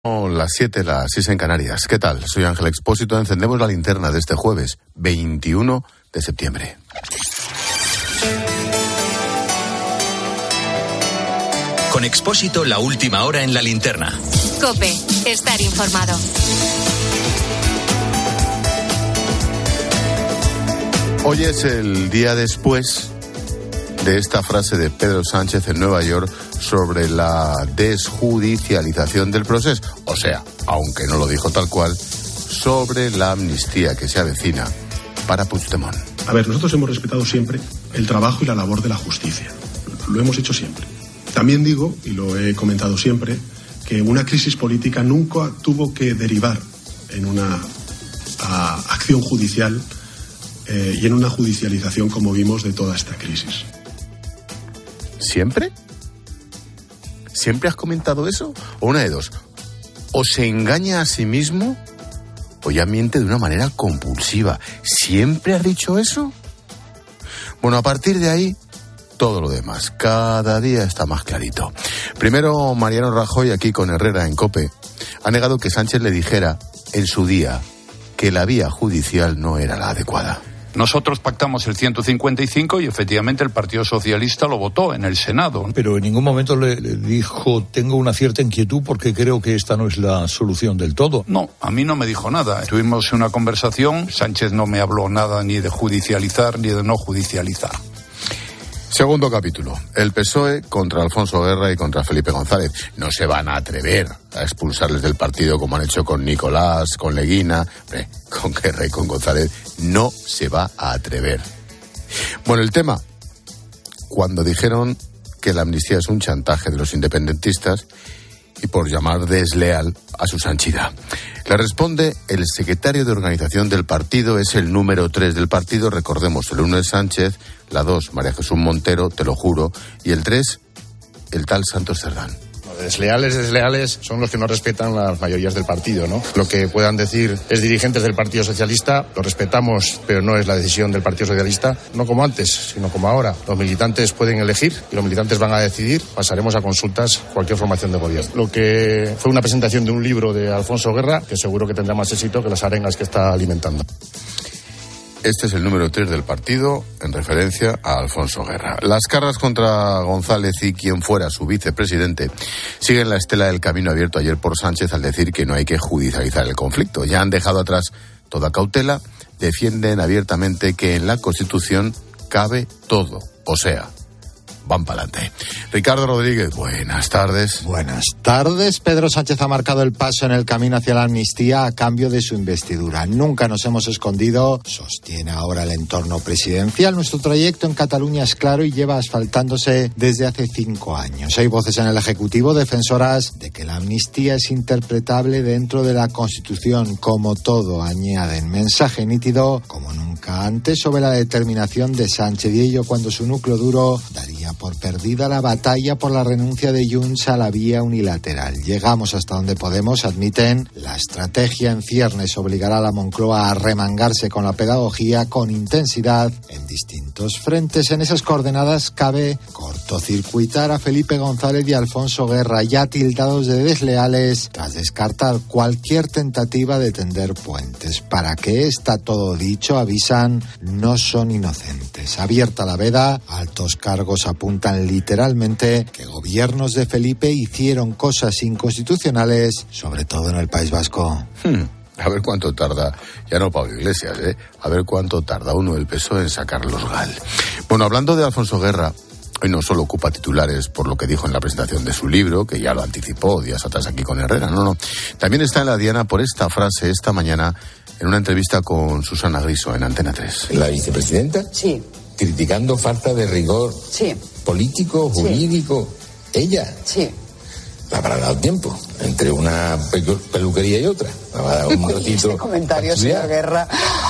Las 7, las 6 en Canarias. ¿Qué tal? Soy Ángel Expósito. Encendemos la linterna de este jueves, 21 de septiembre. Con Expósito, la última hora en la linterna. COPE, estar informado. Hoy es el día después de esta frase de Pedro Sánchez en Nueva York sobre la desjudicialización del proceso. O sea, aunque no lo dijo tal cual, sobre la amnistía que se avecina para Puigdemont. A ver, nosotros hemos respetado siempre el trabajo y la labor de la justicia. Lo hemos hecho siempre. También digo, y lo he comentado siempre, que una crisis política nunca tuvo que derivar en una acción judicial y en una judicialización como vimos de toda esta crisis. ¿Siempre? ¿Siempre has comentado eso? O una de dos. O se engaña a sí mismo o ya miente de una manera compulsiva. ¿Siempre has dicho eso? Bueno, a partir de ahí, todo lo demás. Cada día está más clarito. Primero, Mariano Rajoy, aquí con Herrera en COPE, ha negado que Sánchez le dijera en su día que la vía judicial no era la adecuada. Nosotros pactamos el 155 y efectivamente el Partido Socialista lo votó en el Senado. Pero en ningún momento le dijo, tengo una cierta inquietud porque creo que esta no es la solución del todo. No, a mí no me dijo nada. Tuvimos una conversación, Sánchez no me habló nada ni de judicializar ni de no judicializar. Segundo capítulo. El PSOE contra Alfonso Guerra y contra Felipe González. No se van a atrever a expulsarles del partido como han hecho con Nicolás, con Leguina, con Guerra y con González. No se va a atrever. Bueno, el tema, cuando dijeron que la amnistía es un chantaje de los independentistas y por llamar desleal a su Sanchida. Le responde el secretario de organización del partido, es el número 3 del partido, recordemos, el 1 es Sánchez, la 2 María Jesús Montero, te lo juro, y el 3 el tal Santos Cerdán. Desleales son los que no respetan las mayorías del partido, ¿no? Lo que puedan decir es dirigentes del Partido Socialista, lo respetamos, pero no es la decisión del Partido Socialista, no como antes, sino como ahora. Los militantes pueden elegir y los militantes van a decidir, pasaremos a consultas cualquier formación de gobierno. Lo que fue una presentación de un libro de Alfonso Guerra, que seguro que tendrá más éxito que las arengas que está alimentando. Este es el número 3 del partido, en referencia a Alfonso Guerra. Las cargas contra González y quien fuera su vicepresidente siguen la estela del camino abierto ayer por Sánchez al decir que no hay que judicializar el conflicto. Ya han dejado atrás toda cautela, defienden abiertamente que en la Constitución cabe todo, o sea, van para adelante. Ricardo Rodríguez, buenas tardes. Buenas tardes. Pedro Sánchez ha marcado el paso en el camino hacia la amnistía a cambio de su investidura. Nunca nos hemos escondido, sostiene ahora el entorno presidencial. Nuestro trayecto en Cataluña es claro y lleva asfaltándose desde hace 5 años. Hay voces en el Ejecutivo defensoras de que la amnistía es interpretable dentro de la Constitución. Como todo, añaden, mensaje nítido como nunca antes sobre la determinación de Sánchez, y ello cuando su núcleo duro daría por perdida la batalla por la renuncia de Junts a la vía unilateral. Llegamos hasta donde podemos, admiten. La estrategia en ciernes obligará a la Moncloa a remangarse con la pedagogía con intensidad en distintos frentes. En esas coordenadas cabe cortocircuitar a Felipe González y Alfonso Guerra, ya tildados de desleales, tras descartar cualquier tentativa de tender puentes. ¿Para qué está todo dicho? Avisan, no son inocentes. Abierta la veda, altos cargos apuntan literalmente que gobiernos de Felipe hicieron cosas inconstitucionales, sobre todo en el País Vasco. A ver cuánto tarda, ya no Pablo Iglesias, a ver cuánto tarda uno del PSOE en sacar los GAL. Bueno, hablando de Alfonso Guerra, hoy no solo ocupa titulares por lo que dijo en la presentación de su libro, que ya lo anticipó días atrás aquí con Herrera, no. También está en la diana por esta frase esta mañana en una entrevista con Susana Griso en Antena 3. ¿La vicepresidenta? Sí. Criticando falta de rigor político, jurídico. Sí. ¿Ella? Sí. La habrá dado tiempo entre una peluquería y otra. Habrá dado un ratito. Este comentario, señor Guerra,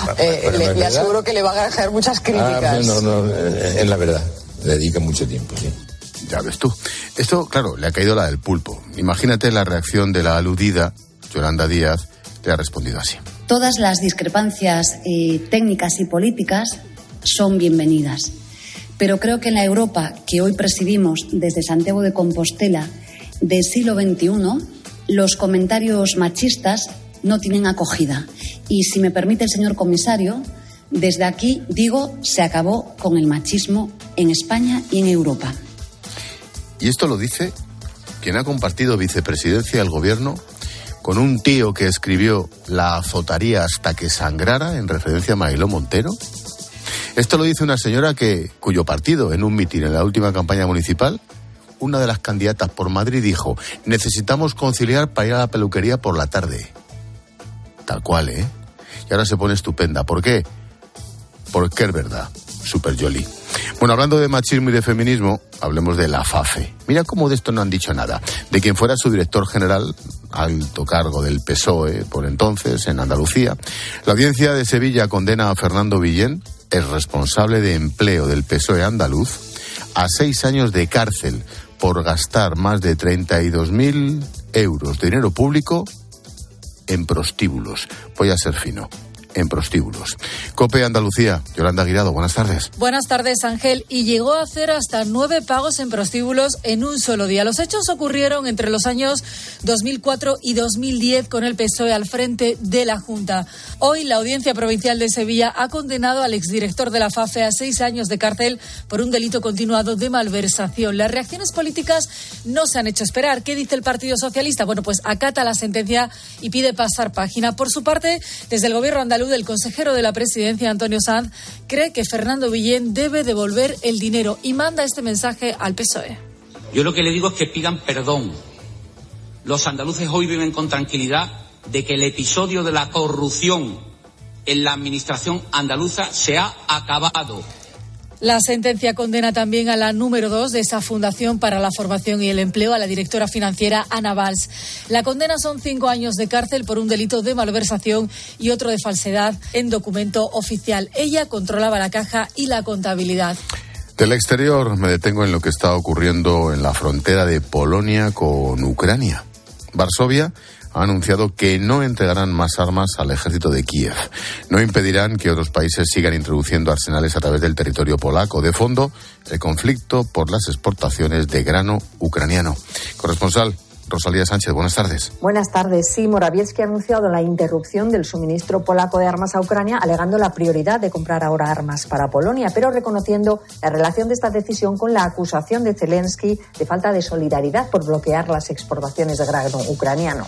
le aseguro que le va a granjear muchas críticas. No, es la verdad. Le dedica mucho tiempo, sí. Ya ves tú. Esto, claro, le ha caído la del pulpo. Imagínate la reacción de la aludida, Yolanda Díaz, le ha respondido así. Todas las discrepancias técnicas y políticas son bienvenidas. Pero creo que en la Europa que hoy presidimos desde Santiago de Compostela del siglo XXI los comentarios machistas no tienen acogida. Y si me permite el señor comisario, desde aquí digo, se acabó con el machismo en España y en Europa. Y esto lo dice quien ha compartido vicepresidencia del gobierno con un tío que escribió "la azotaría hasta que sangrara" en referencia a Mariló Montero. Esto lo dice una señora cuyo partido, en un mitin en la última campaña municipal, una de las candidatas por Madrid dijo: necesitamos conciliar para ir a la peluquería por la tarde. Tal cual, ¿eh? Y ahora se pone estupenda. ¿Por qué? Porque es verdad. Super jolly. Bueno, hablando de machismo y de feminismo, hablemos de la FAFE. Mira cómo de esto no han dicho nada. De quien fuera su director general, alto cargo del PSOE por entonces, en Andalucía. La audiencia de Sevilla condena a Fernando Villén, el responsable de empleo del PSOE andaluz, a 6 años de cárcel por gastar más de 32.000 euros de dinero público en prostíbulos. Voy a ser fino. En prostíbulos. COPE Andalucía, Yolanda Guirado, buenas tardes. Buenas tardes, Ángel. Y llegó a hacer hasta 9 pagos en prostíbulos en un solo día. Los hechos ocurrieron entre los años 2004 y 2010 con el PSOE al frente de la Junta. Hoy la Audiencia Provincial de Sevilla ha condenado al exdirector de la FAFE a 6 años de cárcel por un delito continuado de malversación. Las reacciones políticas no se han hecho esperar. ¿Qué dice el Partido Socialista? Bueno, pues acata la sentencia y pide pasar página. Por su parte, desde el Gobierno andaluz, el consejero de la Presidencia, Antonio Sanz, cree que Fernando Villén debe devolver el dinero y manda este mensaje al PSOE. Yo lo que le digo es que pidan perdón. Los andaluces hoy viven con tranquilidad de que el episodio de la corrupción en la administración andaluza se ha acabado. La sentencia condena también a la número 2 de esa Fundación para la Formación y el Empleo, a la directora financiera Ana Valls. La condena son 5 años de cárcel por un delito de malversación y otro de falsedad en documento oficial. Ella controlaba la caja y la contabilidad. Del exterior me detengo en lo que está ocurriendo en la frontera de Polonia con Ucrania. Varsovia ha anunciado que no entregarán más armas al ejército de Kiev. No impedirán que otros países sigan introduciendo arsenales a través del territorio polaco. De fondo, el conflicto por las exportaciones de grano ucraniano. Corresponsal Rosalía Sánchez, buenas tardes. Buenas tardes. Sí, Morawiecki ha anunciado la interrupción del suministro polaco de armas a Ucrania, alegando la prioridad de comprar ahora armas para Polonia, pero reconociendo la relación de esta decisión con la acusación de Zelensky de falta de solidaridad por bloquear las exportaciones de grano ucraniano.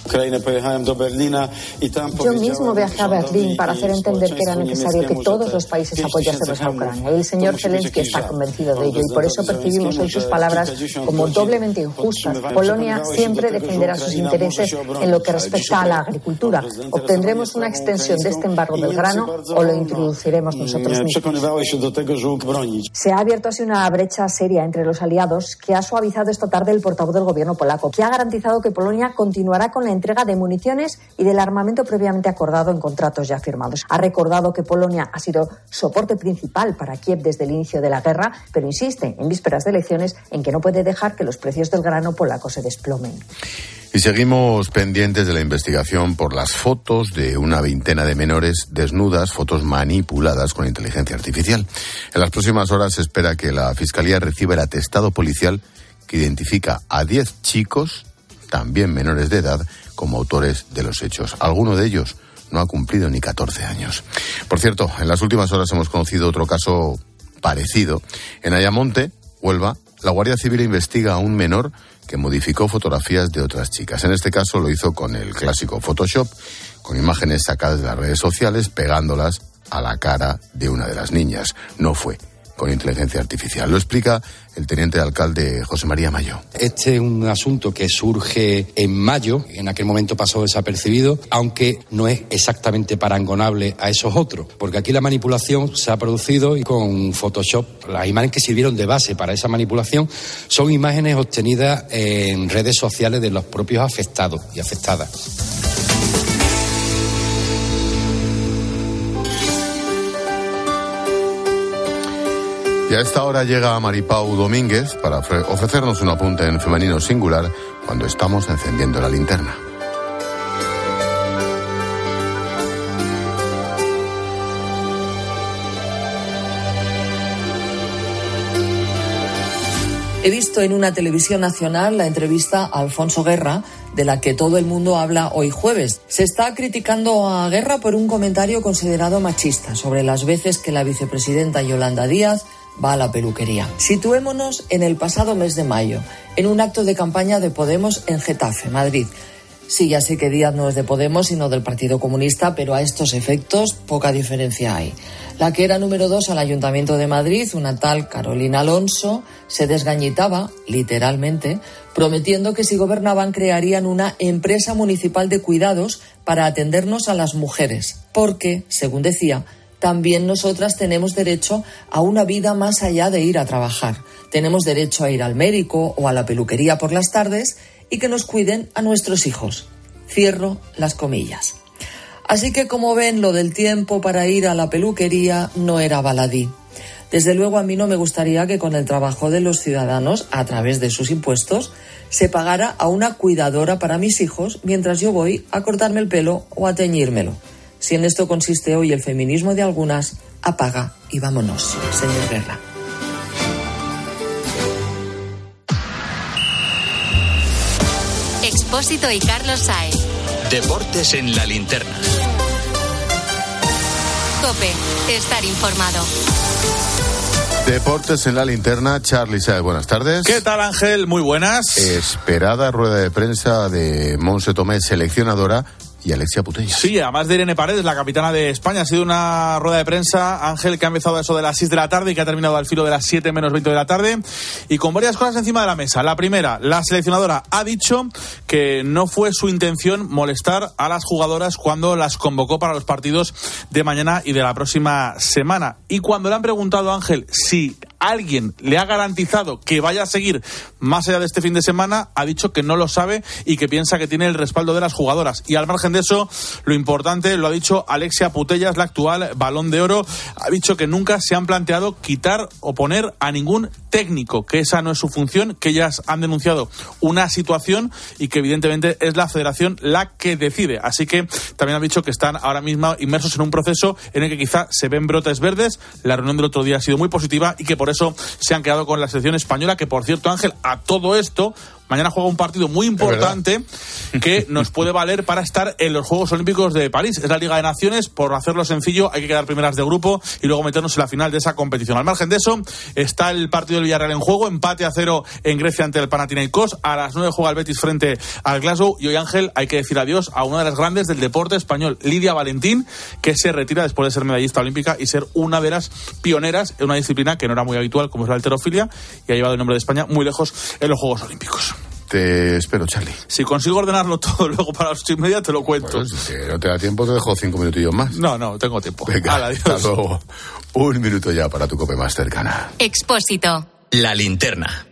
Yo mismo viajé a Berlín para hacer entender que era necesario que todos los países apoyásemos a Ucrania. Y el señor Zelensky está convencido de ello y por eso percibimos hoy sus palabras como doblemente injustas. Polonia siempre defenderá sus intereses en lo que respecta a la agricultura. Obtendremos una extensión de este embargo del grano o lo introduciremos nosotros mismos. Se ha abierto así una brecha seria entre los aliados que ha suavizado esta tarde el portavoz del gobierno polaco, que ha garantizado que Polonia continuará con la entrega de municiones y del armamento previamente acordado en contratos ya firmados. Ha recordado que Polonia ha sido soporte principal para Kiev desde el inicio de la guerra, pero insiste, en vísperas de elecciones, en que no puede dejar que los precios del grano polaco se desplomen. Y seguimos pendientes de la investigación por las fotos de una veintena de menores desnudas, fotos manipuladas con inteligencia artificial. En las próximas horas se espera que la Fiscalía reciba el atestado policial que identifica a 10 chicos, también menores de edad, como autores de los hechos. Alguno de ellos no ha cumplido ni 14 años. Por cierto, en las últimas horas hemos conocido otro caso parecido. En Ayamonte, Huelva, la Guardia Civil investiga a un menor que modificó fotografías de otras chicas. En este caso lo hizo con el clásico Photoshop, con imágenes sacadas de las redes sociales, pegándolas a la cara de una de las niñas. No fue con inteligencia artificial. Lo explica el teniente alcalde José María Mayo. Este es un asunto que surge en mayo, en aquel momento pasó desapercibido, aunque no es exactamente parangonable a esos otros, porque aquí la manipulación se ha producido y con Photoshop. Las imágenes que sirvieron de base para esa manipulación son imágenes obtenidas en redes sociales de los propios afectados y afectadas. Y a esta hora llega Maripau Domínguez para ofrecernos un apunte en femenino singular cuando estamos encendiendo la linterna. He visto en una televisión nacional la entrevista a Alfonso Guerra, de la que todo el mundo habla hoy jueves. Se está criticando a Guerra por un comentario considerado machista sobre las veces que la vicepresidenta Yolanda Díaz va a la peluquería. Situémonos en el pasado mes de mayo, en un acto de campaña de Podemos en Getafe, Madrid. Sí, ya sé que Díaz no es de Podemos, sino del Partido Comunista, pero a estos efectos poca diferencia hay. La que era número 2 al Ayuntamiento de Madrid, una tal Carolina Alonso, se desgañitaba, literalmente, prometiendo que si gobernaban crearían una empresa municipal de cuidados para atendernos a las mujeres, porque, según decía, también nosotras tenemos derecho a una vida más allá de ir a trabajar. Tenemos derecho a ir al médico o a la peluquería por las tardes y que nos cuiden a nuestros hijos. Cierro las comillas. Así que, como ven, lo del tiempo para ir a la peluquería no era baladí. Desde luego, a mí no me gustaría que con el trabajo de los ciudadanos, a través de sus impuestos, se pagara a una cuidadora para mis hijos mientras yo voy a cortarme el pelo o a teñírmelo. Si en esto consiste hoy el feminismo de algunas, apaga y vámonos, señor Guerra. Expósito y Carlos Saez. Deportes en la linterna. COPE, estar informado. Deportes en la linterna, Charly Saez, buenas tardes. ¿Qué tal, Ángel? Muy buenas. Esperada rueda de prensa de Montse Tomé, seleccionadora, y Alexia Putellas. Sí, además de Irene Paredes, la capitana de España. Ha sido una rueda de prensa, Ángel, que ha empezado a eso de las 6 de la tarde y que ha terminado al filo de las 7 menos 20 de la tarde, y con varias cosas encima de la mesa. La primera, la seleccionadora ha dicho que no fue su intención molestar a las jugadoras cuando las convocó para los partidos de mañana y de la próxima semana. Y cuando le han preguntado a Ángel si alguien le ha garantizado que vaya a seguir más allá de este fin de semana, ha dicho que no lo sabe y que piensa que tiene el respaldo de las jugadoras. Y al margen de eso, lo importante lo ha dicho Alexia Putellas, la actual Balón de Oro. Ha dicho que nunca se han planteado quitar o poner a ningún técnico, que esa no es su función, que ellas han denunciado una situación y que evidentemente es la federación la que decide. Así que también ha dicho que están ahora mismo inmersos en un proceso en el que quizá se ven brotes verdes. La reunión del otro día ha sido muy positiva y que por eso se han quedado con la selección española, que por cierto, Ángel, a todo esto, mañana juega un partido muy importante que nos puede valer para estar en los Juegos Olímpicos de París. Es la Liga de Naciones. Por hacerlo sencillo, hay que quedar primeras de grupo y luego meternos en la final de esa competición. Al margen de eso, está el partido del Villarreal en juego, empate a 0 en Grecia ante el Panathinaikos. A las 9 juega el Betis frente al Glasgow. Y hoy, Ángel, hay que decir adiós a una de las grandes del deporte español, Lidia Valentín, que se retira después de ser medallista olímpica y ser una de las pioneras en una disciplina que no era muy habitual, como es la halterofilia, y ha llevado el nombre de España muy lejos en los Juegos Olímpicos. Te espero, Charly. Si consigo ordenarlo todo luego para las 8:30, te lo cuento. Bueno, si no te da tiempo, te dejo 5 minutillos más. No, tengo tiempo. Venga, hasta luego. Un minuto ya para tu COPE más cercana. Expósito. La linterna.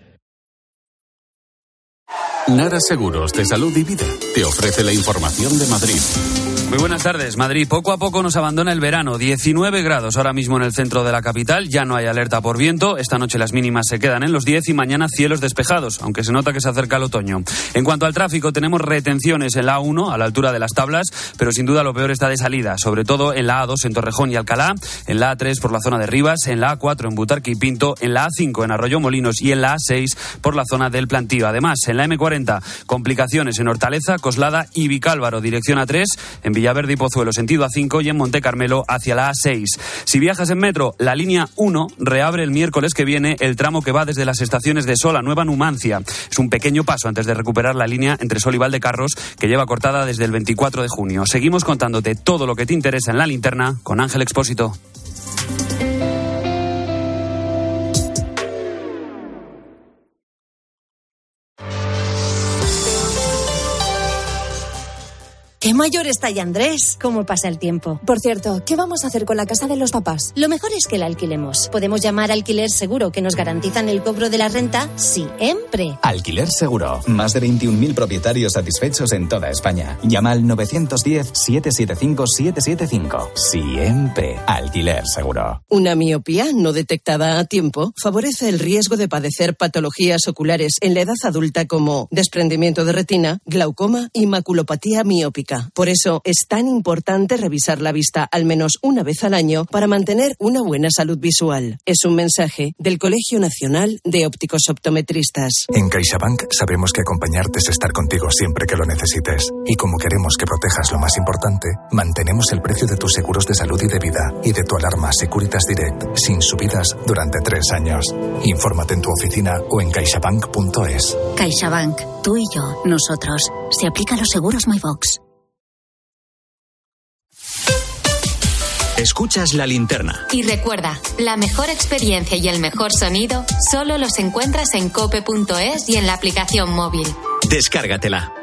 Nara Seguros de Salud y Vida te ofrece la información de Madrid. Muy buenas tardes. Madrid poco a poco nos abandona el verano. 19 grados ahora mismo en el centro de la capital. Ya no hay alerta por viento. Esta noche las mínimas se quedan en los 10 y mañana cielos despejados, aunque se nota que se acerca el otoño. En cuanto al tráfico, tenemos retenciones en la A1 a la altura de las Tablas, pero sin duda lo peor está de salida, sobre todo en la A2 en Torrejón y Alcalá, en la A3 por la zona de Rivas, en la A4 en Butarque y Pinto, en la A5 en Arroyo Molinos y en la A6 por la zona del Plantío. Además, en la M40, complicaciones en Hortaleza, Coslada y Vicálvaro, dirección A3, en Villaverde y Pozuelo, sentido A5, y en Monte Carmelo hacia la A6. Si viajas en metro, la línea 1 reabre el miércoles que viene el tramo que va desde las estaciones de Sol a Nueva Numancia. Es un pequeño paso antes de recuperar la línea entre Sol y Valdecarros, que lleva cortada desde el 24 de junio. Seguimos contándote todo lo que te interesa en la linterna con Ángel Expósito. ¡Qué mayor está ya Andrés! ¿Cómo pasa el tiempo? Por cierto, ¿qué vamos a hacer con la casa de los papás? Lo mejor es que la alquilemos. Podemos llamar Alquiler Seguro, que nos garantizan el cobro de la renta siempre. Alquiler Seguro. Más de 21.000 propietarios satisfechos en toda España. Llama al 910-775-775. Siempre. Alquiler Seguro. Una miopía no detectada a tiempo favorece el riesgo de padecer patologías oculares en la edad adulta como desprendimiento de retina, glaucoma y maculopatía miópica. óptica. Por eso es tan importante revisar la vista al menos una vez al año para mantener una buena salud visual. Es un mensaje del Colegio Nacional de Ópticos Optometristas. En CaixaBank sabemos que acompañarte es estar contigo siempre que lo necesites. Y como queremos que protejas lo más importante, mantenemos el precio de tus seguros de salud y de vida y de tu alarma Securitas Direct sin subidas durante 3 años. Infórmate en tu oficina o en caixabank.es. CaixaBank, tú y yo, nosotros. Se aplica a los seguros MyBox. Escuchas La Linterna. Y recuerda, la mejor experiencia y el mejor sonido solo los encuentras en cope.es y en la aplicación móvil. Descárgatela.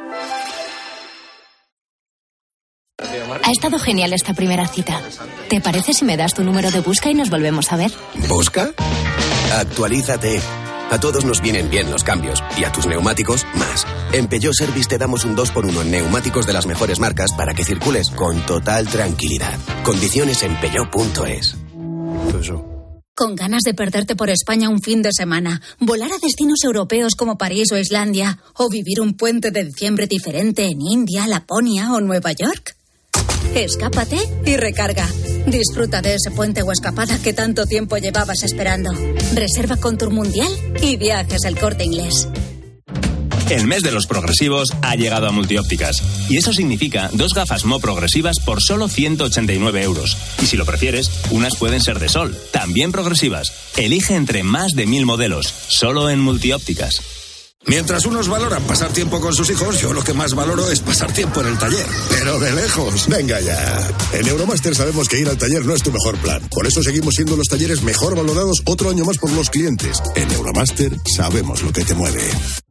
Ha estado genial esta primera cita. ¿Te parece si me das tu número de Busca y nos volvemos a ver? ¿Busca? Actualízate. A todos nos vienen bien los cambios, y a tus neumáticos, más. En Peugeot Service te damos un 2x1 en neumáticos de las mejores marcas para que circules con total tranquilidad. Condiciones en peugeot.es. Con ganas de perderte por España un fin de semana, volar a destinos europeos como París o Islandia, o vivir un puente de diciembre diferente en India, Laponia o Nueva York. Escápate y recarga. Disfruta de ese puente o escapada que tanto tiempo llevabas esperando. Reserva con Tour Mundial y Viajes El Corte Inglés. El mes de los progresivos ha llegado a Multiópticas. Y eso significa 2 gafas Mo progresivas por solo 189 euros. Y si lo prefieres, unas pueden ser de sol, también progresivas. Elige entre más de 1000 modelos, solo en Multiópticas. Mientras unos valoran pasar tiempo con sus hijos, yo lo que más valoro es pasar tiempo en el taller. Pero de lejos. Venga ya. En Euromaster sabemos que ir al taller no es tu mejor plan. Por eso seguimos siendo los talleres mejor valorados otro año más por los clientes. En Euromaster sabemos lo que te mueve.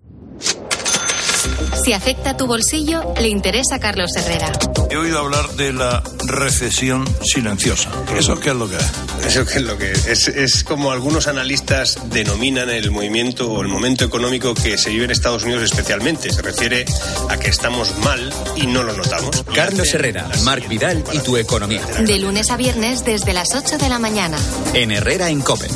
Si afecta a tu bolsillo, le interesa a Carlos Herrera. He oído hablar de la recesión silenciosa. ¿Eso qué es lo que es? ¿Eso qué es lo que es? Es como algunos analistas denominan el movimiento o el momento económico que se vive en Estados Unidos especialmente. Se refiere a que estamos mal y no lo notamos. Carlos Herrera, Marc Vidal y tu economía. De lunes a viernes desde las 8 de la mañana. En Herrera en COPE.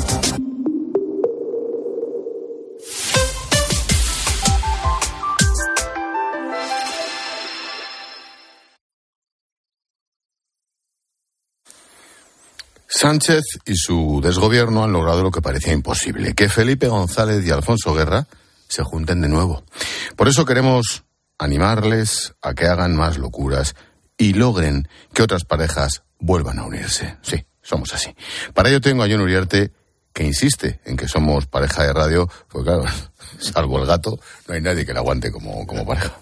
Sánchez y su desgobierno han logrado lo que parecía imposible, que Felipe González y Alfonso Guerra se junten de nuevo. Por eso queremos animarles a que hagan más locuras y logren que otras parejas vuelvan a unirse. Sí, somos así. Para ello tengo a Jon Uriarte, que insiste en que somos pareja de radio, porque claro, salvo el gato, no hay nadie que la aguante como pareja.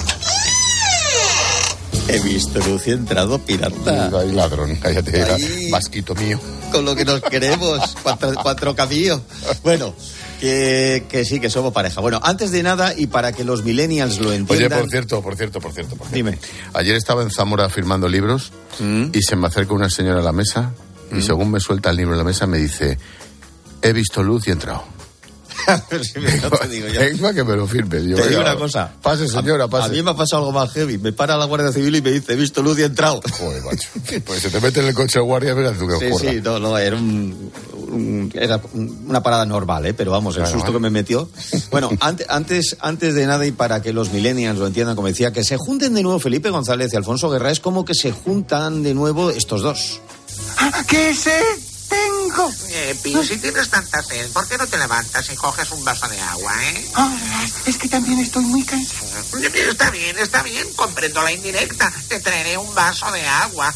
He visto luz y entrado, pirata. Ay, ladrón, cállate, vasquito mío. Con lo que nos queremos, cuatro camillos. Bueno, que sí, que somos pareja. Bueno, antes de nada, y para que los millennials lo entiendan... Oye, por cierto. Dime. Ayer estaba en Zamora firmando libros y se me acerca una señora a la mesa y según me suelta el libro en la mesa me dice, he visto luz y he entrado. Pero si no te digo yo. Venga, que me lo firmes. Yo, te digo una cosa. Pase, señora, pase. A mí me ha pasado algo más heavy. Me para la Guardia Civil y me dice, he visto luz y he entrado. Joder, macho. Pues se te mete en el coche de guardia, mira tú que ocurra. Sí, no, era era una parada normal, pero vamos, el susto que me metió. Bueno, antes de nada, y para que los millennials lo entiendan, como decía, que se junten de nuevo Felipe González y Alfonso Guerra, es como que se juntan de nuevo estos dos. ¿Qué sé? Tengo. Pío, si tienes tanta sed, ¿por qué no te levantas y coges un vaso de agua, Es que también estoy muy cansado. Está bien, comprendo la indirecta. Te traeré un vaso de agua.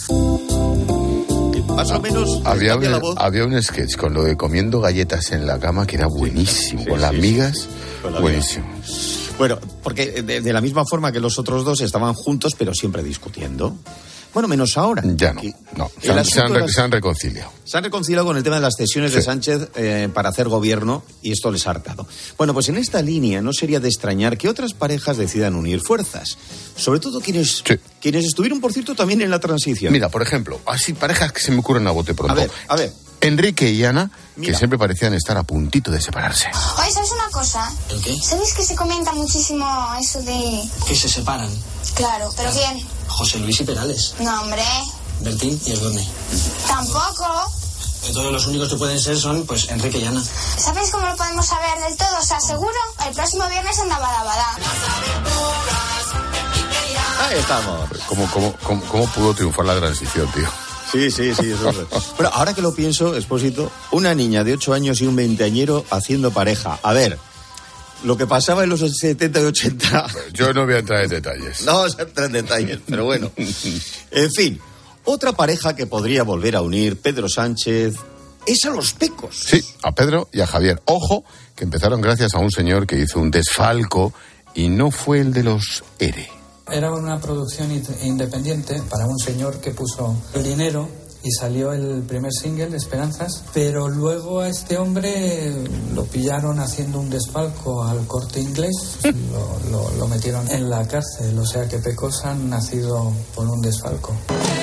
Más o menos... Había un sketch con lo de comiendo galletas en la cama que era buenísimo, con las migas, buenísimo. Bueno, porque de la misma forma que los otros dos estaban juntos, pero siempre discutiendo. Bueno, menos ahora. Ya no. Se han reconciliado. Se han reconciliado con el tema de las cesiones de Sánchez para hacer gobierno, y esto les ha hartado. Bueno, pues en esta línea no sería de extrañar que otras parejas decidan unir fuerzas. Sobre todo quienes estuvieron, por cierto, también en la transición. Mira, por ejemplo, así parejas que se me ocurren a bote pronto. A ver. Enrique y Ana, que siempre parecían estar a puntito de separarse. Oye, ¿sabes una cosa? ¿El qué? ¿Sabes que se comenta muchísimo eso de...? Que se separan. Claro, ¿pero quién? José Luis y Perales. No, hombre. Bertín y Edurne. Tampoco. Entonces los únicos que pueden ser son, pues, Enrique y Ana. ¿Sabes cómo lo podemos saber del todo? O sea, seguro, el próximo viernes en Badabada. Ahí estamos. ¿Cómo pudo triunfar la transición, tío? Sí. Eso. Bueno, ahora que lo pienso, Expósito, una niña de 8 años y un veinteañero haciendo pareja. A ver, lo que pasaba en los 70 y 80... Yo no voy a entrar en detalles. No vamos a entrar en detalles, pero bueno. En fin, otra pareja que podría volver a unir Pedro Sánchez es a los Pecos. Sí, a Pedro y a Javier. Ojo, que empezaron gracias a un señor que hizo un desfalco y no fue el de los ERE. Era una producción independiente para un señor que puso el dinero y salió el primer single, Esperanzas, pero luego a este hombre lo pillaron haciendo un desfalco al Corte Inglés, lo metieron en la cárcel, o sea que Pecos han nacido por un desfalco.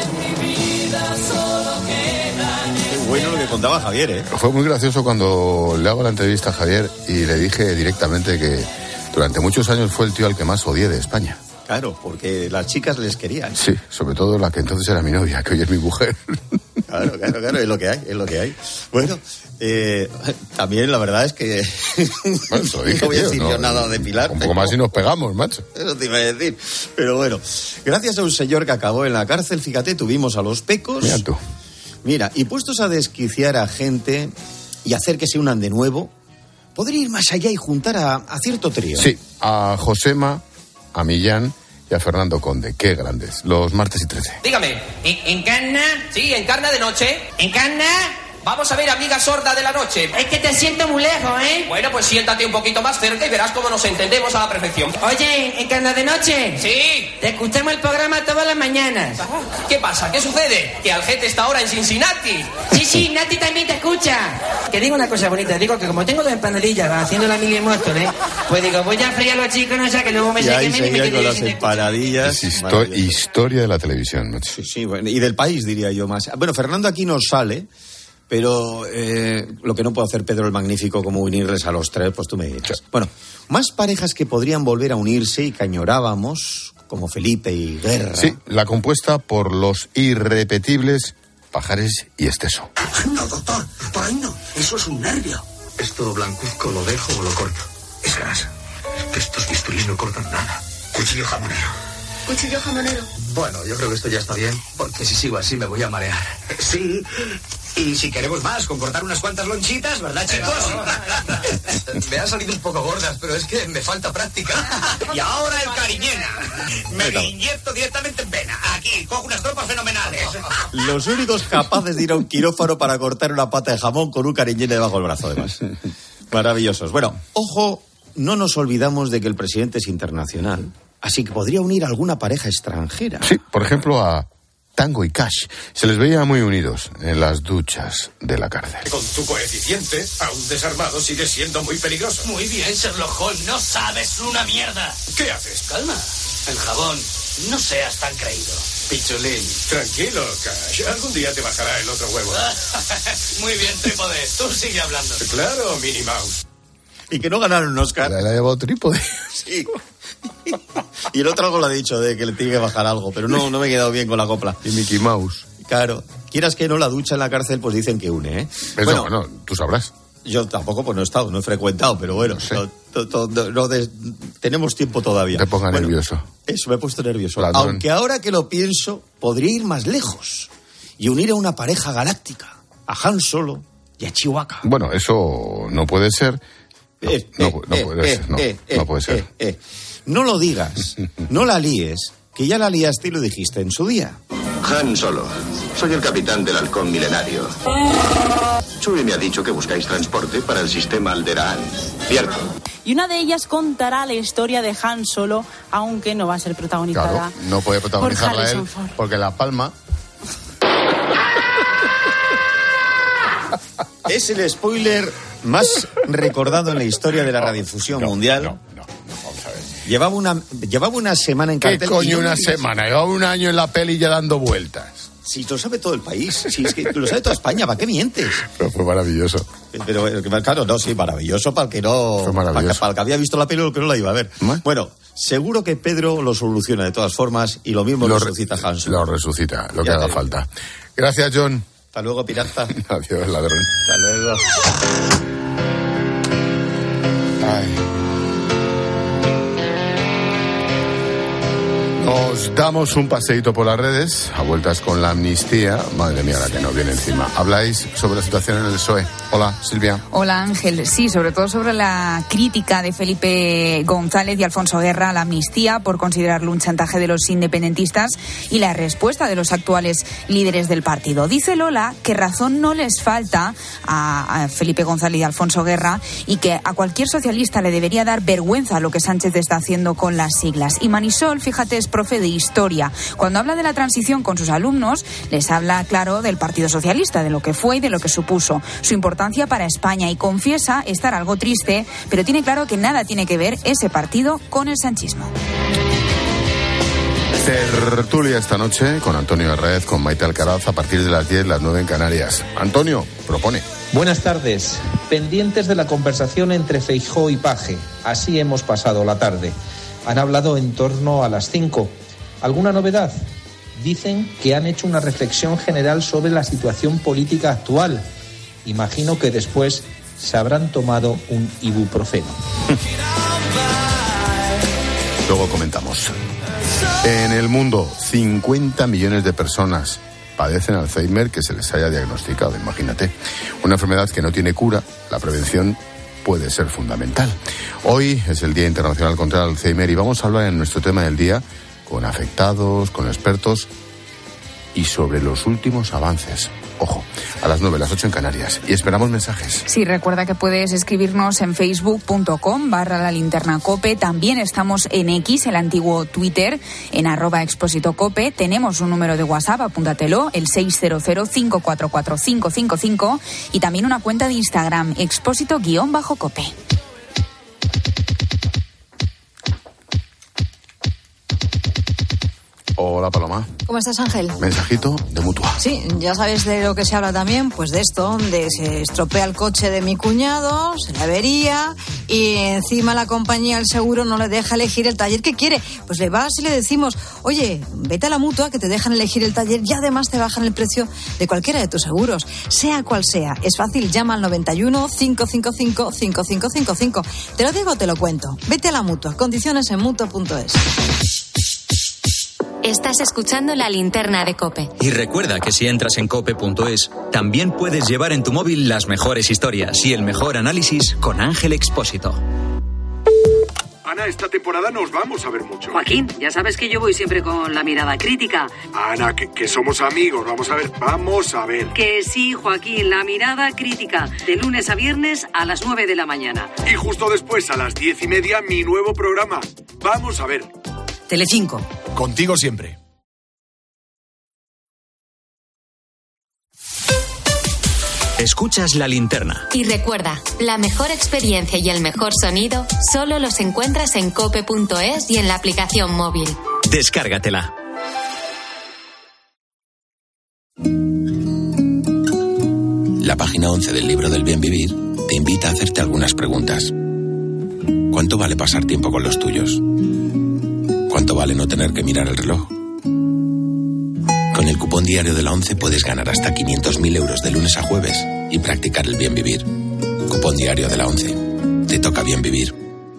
Qué bueno lo que contaba Javier, ¿eh? Fue muy gracioso cuando le hago la entrevista a Javier y le dije directamente que durante muchos años fue el tío al que más odié de España. Claro, porque las chicas les querían. Sí, sobre todo la que entonces era mi novia, que hoy es mi mujer. Claro, es lo que hay. Bueno, también la verdad es que bueno, eso dije, no voy a tío, decir yo nada de Pilar. Un poco más y nos pegamos, macho. Eso te iba a decir. Pero bueno, gracias a un señor que acabó en la cárcel, fíjate, tuvimos a los Pecos. Mira tú. Mira, y puestos a desquiciar a gente y hacer que se unan de nuevo, podría ir más allá y juntar a cierto trío. Sí, a Josema, a Millán y a Fernando Conde. Qué grandes. Los martes y 13. Dígame, ¿encarna? Sí, encarna de noche. ¿Encarna? Vamos a ver, amiga sorda de la noche. Es que te siento muy lejos, ¿eh? Bueno, pues siéntate un poquito más cerca y verás cómo nos entendemos a la perfección. Oye, ¿encarna de noche? Sí. Te escuchamos el programa todas las mañanas. ¿Qué pasa? ¿Qué sucede? Que Algete está ahora en Cincinnati. Sí, Nati también te escucha. Que digo una cosa bonita, digo que como tengo dos empanadillas haciendo la Mili Móstoles, pues digo, voy a freír a los chicos, no sé, que luego me saquen y me con las empanadillas. Es historia de la televisión, macho. Sí, bueno, y del país, diría yo más. Bueno, Fernando aquí nos sale, pero lo que no puede hacer Pedro el Magnífico como unirles a los tres, pues tú me dirás. Bueno, más parejas que podrían volver a unirse y que añorábamos, como Felipe y Guerra. Sí, la compuesta por los irrepetibles Pajares y Esteso. No, doctor, por ahí no. Eso es un nervio. Esto blancuzco, ¿lo dejo o lo corto? Esas. Que estos bisturís no cortan nada. Cuchillo jamonero. ¿Cuchillo jamonero? Bueno, yo creo que esto ya está bien, porque si sigo así me voy a marear. Sí. Y si queremos más, con cortar unas cuantas lonchitas, ¿verdad, chicos? Me han salido un poco gordas, pero es que me falta práctica. Y ahora el cariñena. Me lo inyecto directamente en vena. Aquí, cojo unas tropas fenomenales. Los únicos capaces de ir a un quirófano para cortar una pata de jamón con un cariñena debajo del brazo, además. Maravillosos. Bueno, ojo, no nos olvidamos de que el presidente es internacional, así que podría unir a alguna pareja extranjera. Sí, por ejemplo a Tango y Cash. Se les veía muy unidos en las duchas de la cárcel. Con tu coeficiente, aún desarmado, sigues siendo muy peligroso. Muy bien, Sherlock Holmes, no sabes una mierda. ¿Qué haces? Calma, el jabón, no seas tan creído. Pichulín. Tranquilo, Cash. Algún día te bajará el otro huevo. Muy bien, trípode, tú sigue hablando. Claro, Minnie Mouse. Y que no ganaron un Oscar. Le ha llevado trípode. Sí. Y el otro algo lo ha dicho, de que le tiene que bajar algo, pero no me he quedado bien con la copla. Y Mickey Mouse. Claro. Quieras que no, la ducha en la cárcel, pues dicen que une, ¿eh? Bueno, tú sabrás. Yo tampoco, pues no he estado, no he frecuentado, pero bueno, no sé. Tenemos tiempo todavía. Te ponga nervioso. Eso, me he puesto nervioso. Ladrón. Aunque ahora que lo pienso, podría ir más lejos y unir a una pareja galáctica, a Han Solo y a Chewbacca. Bueno, eso no puede ser. No puede ser. No lo digas, no la líes, que ya la liaste y lo dijiste en su día. Han Solo, soy el capitán del halcón milenario. Chewie me ha dicho que buscáis transporte para el sistema Alderaan, ¿cierto? Y una de ellas contará la historia de Han Solo, aunque no va a ser protagonizada. Claro, no puede protagonizarla él, porque La Palma... Es el spoiler más recordado en la historia de la radiodifusión mundial. No, vamos a ver. Llevaba una semana en cartel. ¿Qué coño una semana? Llevaba un año en la peli ya dando vueltas. Si lo sabe todo el país, si es que lo sabe toda España, ¿para qué mientes? Pero fue maravilloso. Pero claro, no, sí, maravilloso para el que no... Fue maravilloso. Para el que había visto la peli o el que no la iba a ver. Bueno, seguro que Pedro lo soluciona de todas formas y lo mismo lo resucita Han Solo. Lo resucita, lo que haga falta. Gracias, John. Hasta luego, pirata. Adiós, ladrón. Hasta luego. Ay. Nos damos un paseíto por las redes, a vueltas con la amnistía. Madre mía, la que nos viene encima. Habláis sobre la situación en el PSOE. Hola, Silvia. Hola, Ángel. Sí, sobre todo sobre la crítica de Felipe González y Alfonso Guerra a la amnistía por considerarlo un chantaje de los independentistas y la respuesta de los actuales líderes del partido. Dice Lola que razón no les falta a Felipe González y Alfonso Guerra y que a cualquier socialista le debería dar vergüenza lo que Sánchez está haciendo con las siglas. Y Marisol, fíjate, es profe de historia. Cuando habla de la transición con sus alumnos, les habla, claro, del Partido Socialista, de lo que fue y de lo que supuso, su importancia para España, y confiesa estar algo triste, pero tiene claro que nada tiene que ver ese partido con el sanchismo. Tertulia esta noche con Antonio Herrez, con Maite Alcaraz, a partir de las 10, las 9 en Canarias. Antonio, propone. Buenas tardes. Pendientes de la conversación entre Feijóo y Paje. Así hemos pasado la tarde. Han hablado en torno a las 5. ¿Alguna novedad? Dicen que han hecho una reflexión general sobre la situación política actual. Imagino que después se habrán tomado un ibuprofeno. Luego comentamos. En el mundo, 50 millones de personas padecen Alzheimer que se les haya diagnosticado, imagínate. Una enfermedad que no tiene cura, la prevención puede ser fundamental. Hoy es el Día Internacional contra el Alzheimer y vamos a hablar en nuestro tema del día con afectados, con expertos y sobre los últimos avances. Ojo, a las 9, las 8 en Canarias. Y esperamos mensajes. Sí, recuerda que puedes escribirnos en facebook.com/lalinternacope. También estamos en X, el antiguo Twitter, en @expositocope. Tenemos un número de WhatsApp, apúntatelo, el 600-544-555. Y también una cuenta de Instagram, expósito_cope. Hola, Paloma. ¿Cómo estás, Ángel? Mensajito de Mutua. Sí, ya sabes de lo que se habla también, pues de esto, de se estropea el coche de mi cuñado, se le avería y encima la compañía, el seguro, no le deja elegir el taller que quiere. Pues le vas y le decimos, oye, vete a la Mutua que te dejan elegir el taller y además te bajan el precio de cualquiera de tus seguros, sea cual sea. Es fácil, llama al 91 555 5555. Te lo digo, te lo cuento. Vete a la Mutua, condiciones en mutua.es. Estás escuchando La Linterna de COPE. Y recuerda que si entras en cope.es, también puedes llevar en tu móvil las mejores historias y el mejor análisis con Ángel Expósito. Ana, esta temporada nos vamos a ver mucho. Joaquín, ya sabes que yo voy siempre con la mirada crítica. Ana, que somos amigos, vamos a ver. Que sí, Joaquín, la mirada crítica, de lunes a viernes a las 9 de la mañana. Y justo después, a las 10:30, mi nuevo programa. Vamos a ver. Telecinco. Contigo siempre. Escuchas La Linterna. Y recuerda, la mejor experiencia y el mejor sonido solo los encuentras en cope.es y en la aplicación móvil. Descárgatela. La página 11 del libro del bien vivir te invita a hacerte algunas preguntas. ¿Cuánto vale pasar tiempo con los tuyos? ¿Cuánto vale no tener que mirar el reloj? Con el cupón diario de la 11 puedes ganar hasta 500.000 euros de lunes a jueves y practicar el bien vivir. Cupón diario de la 11. Te toca bien vivir.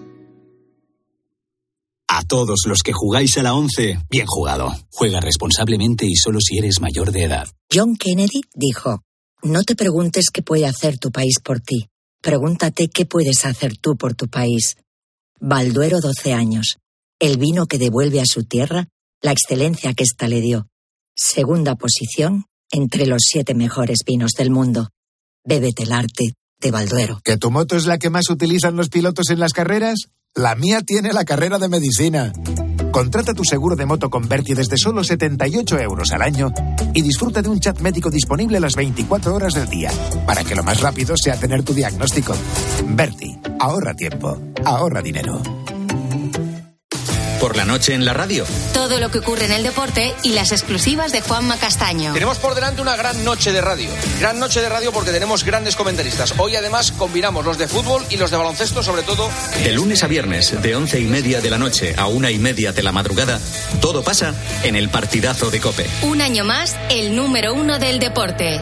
A todos los que jugáis a la 11, bien jugado. Juega responsablemente y solo si eres mayor de edad. John Kennedy dijo, no te preguntes qué puede hacer tu país por ti. Pregúntate qué puedes hacer tú por tu país. Balduero 12 años. El vino que devuelve a su tierra la excelencia que ésta le dio. Segunda posición entre los 7 mejores vinos del mundo. Bébete el arte de Balduero. ¿Que tu moto es la que más utilizan los pilotos en las carreras? La mía tiene la carrera de medicina. Contrata tu seguro de moto con Berti desde solo 78 euros al año y disfruta de un chat médico disponible las 24 horas del día, para que lo más rápido sea tener tu diagnóstico. Berti, ahorra tiempo, ahorra dinero. Por la noche en la radio. Todo lo que ocurre en el deporte y las exclusivas de Juanma Castaño. Tenemos por delante una gran noche de radio. Gran noche de radio porque tenemos grandes comentaristas. Hoy además combinamos los de fútbol y los de baloncesto, sobre todo. De lunes a viernes, de 11:30 de la noche a 1:30 de la madrugada, todo pasa en el partidazo de COPE. Un año más, el número 1 del deporte.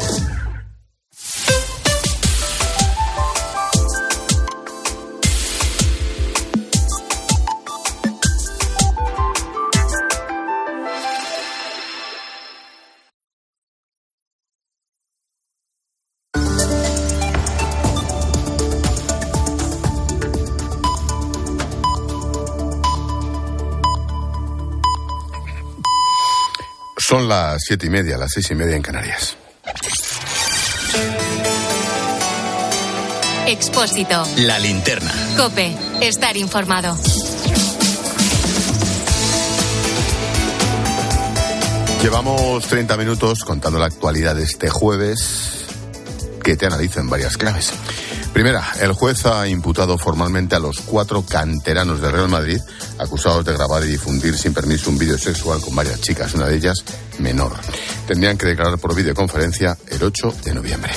Son las 7:30, las 6:30 en Canarias. Expósito. La linterna. COPE. Estar informado. Llevamos 30 minutos contando la actualidad de este jueves, que te analizo en varias claves. Primera, el juez ha imputado formalmente a los 4 canteranos del Real Madrid acusados de grabar y difundir sin permiso un vídeo sexual con varias chicas, una de ellas menor. Tendrían que declarar por videoconferencia el 8 de noviembre.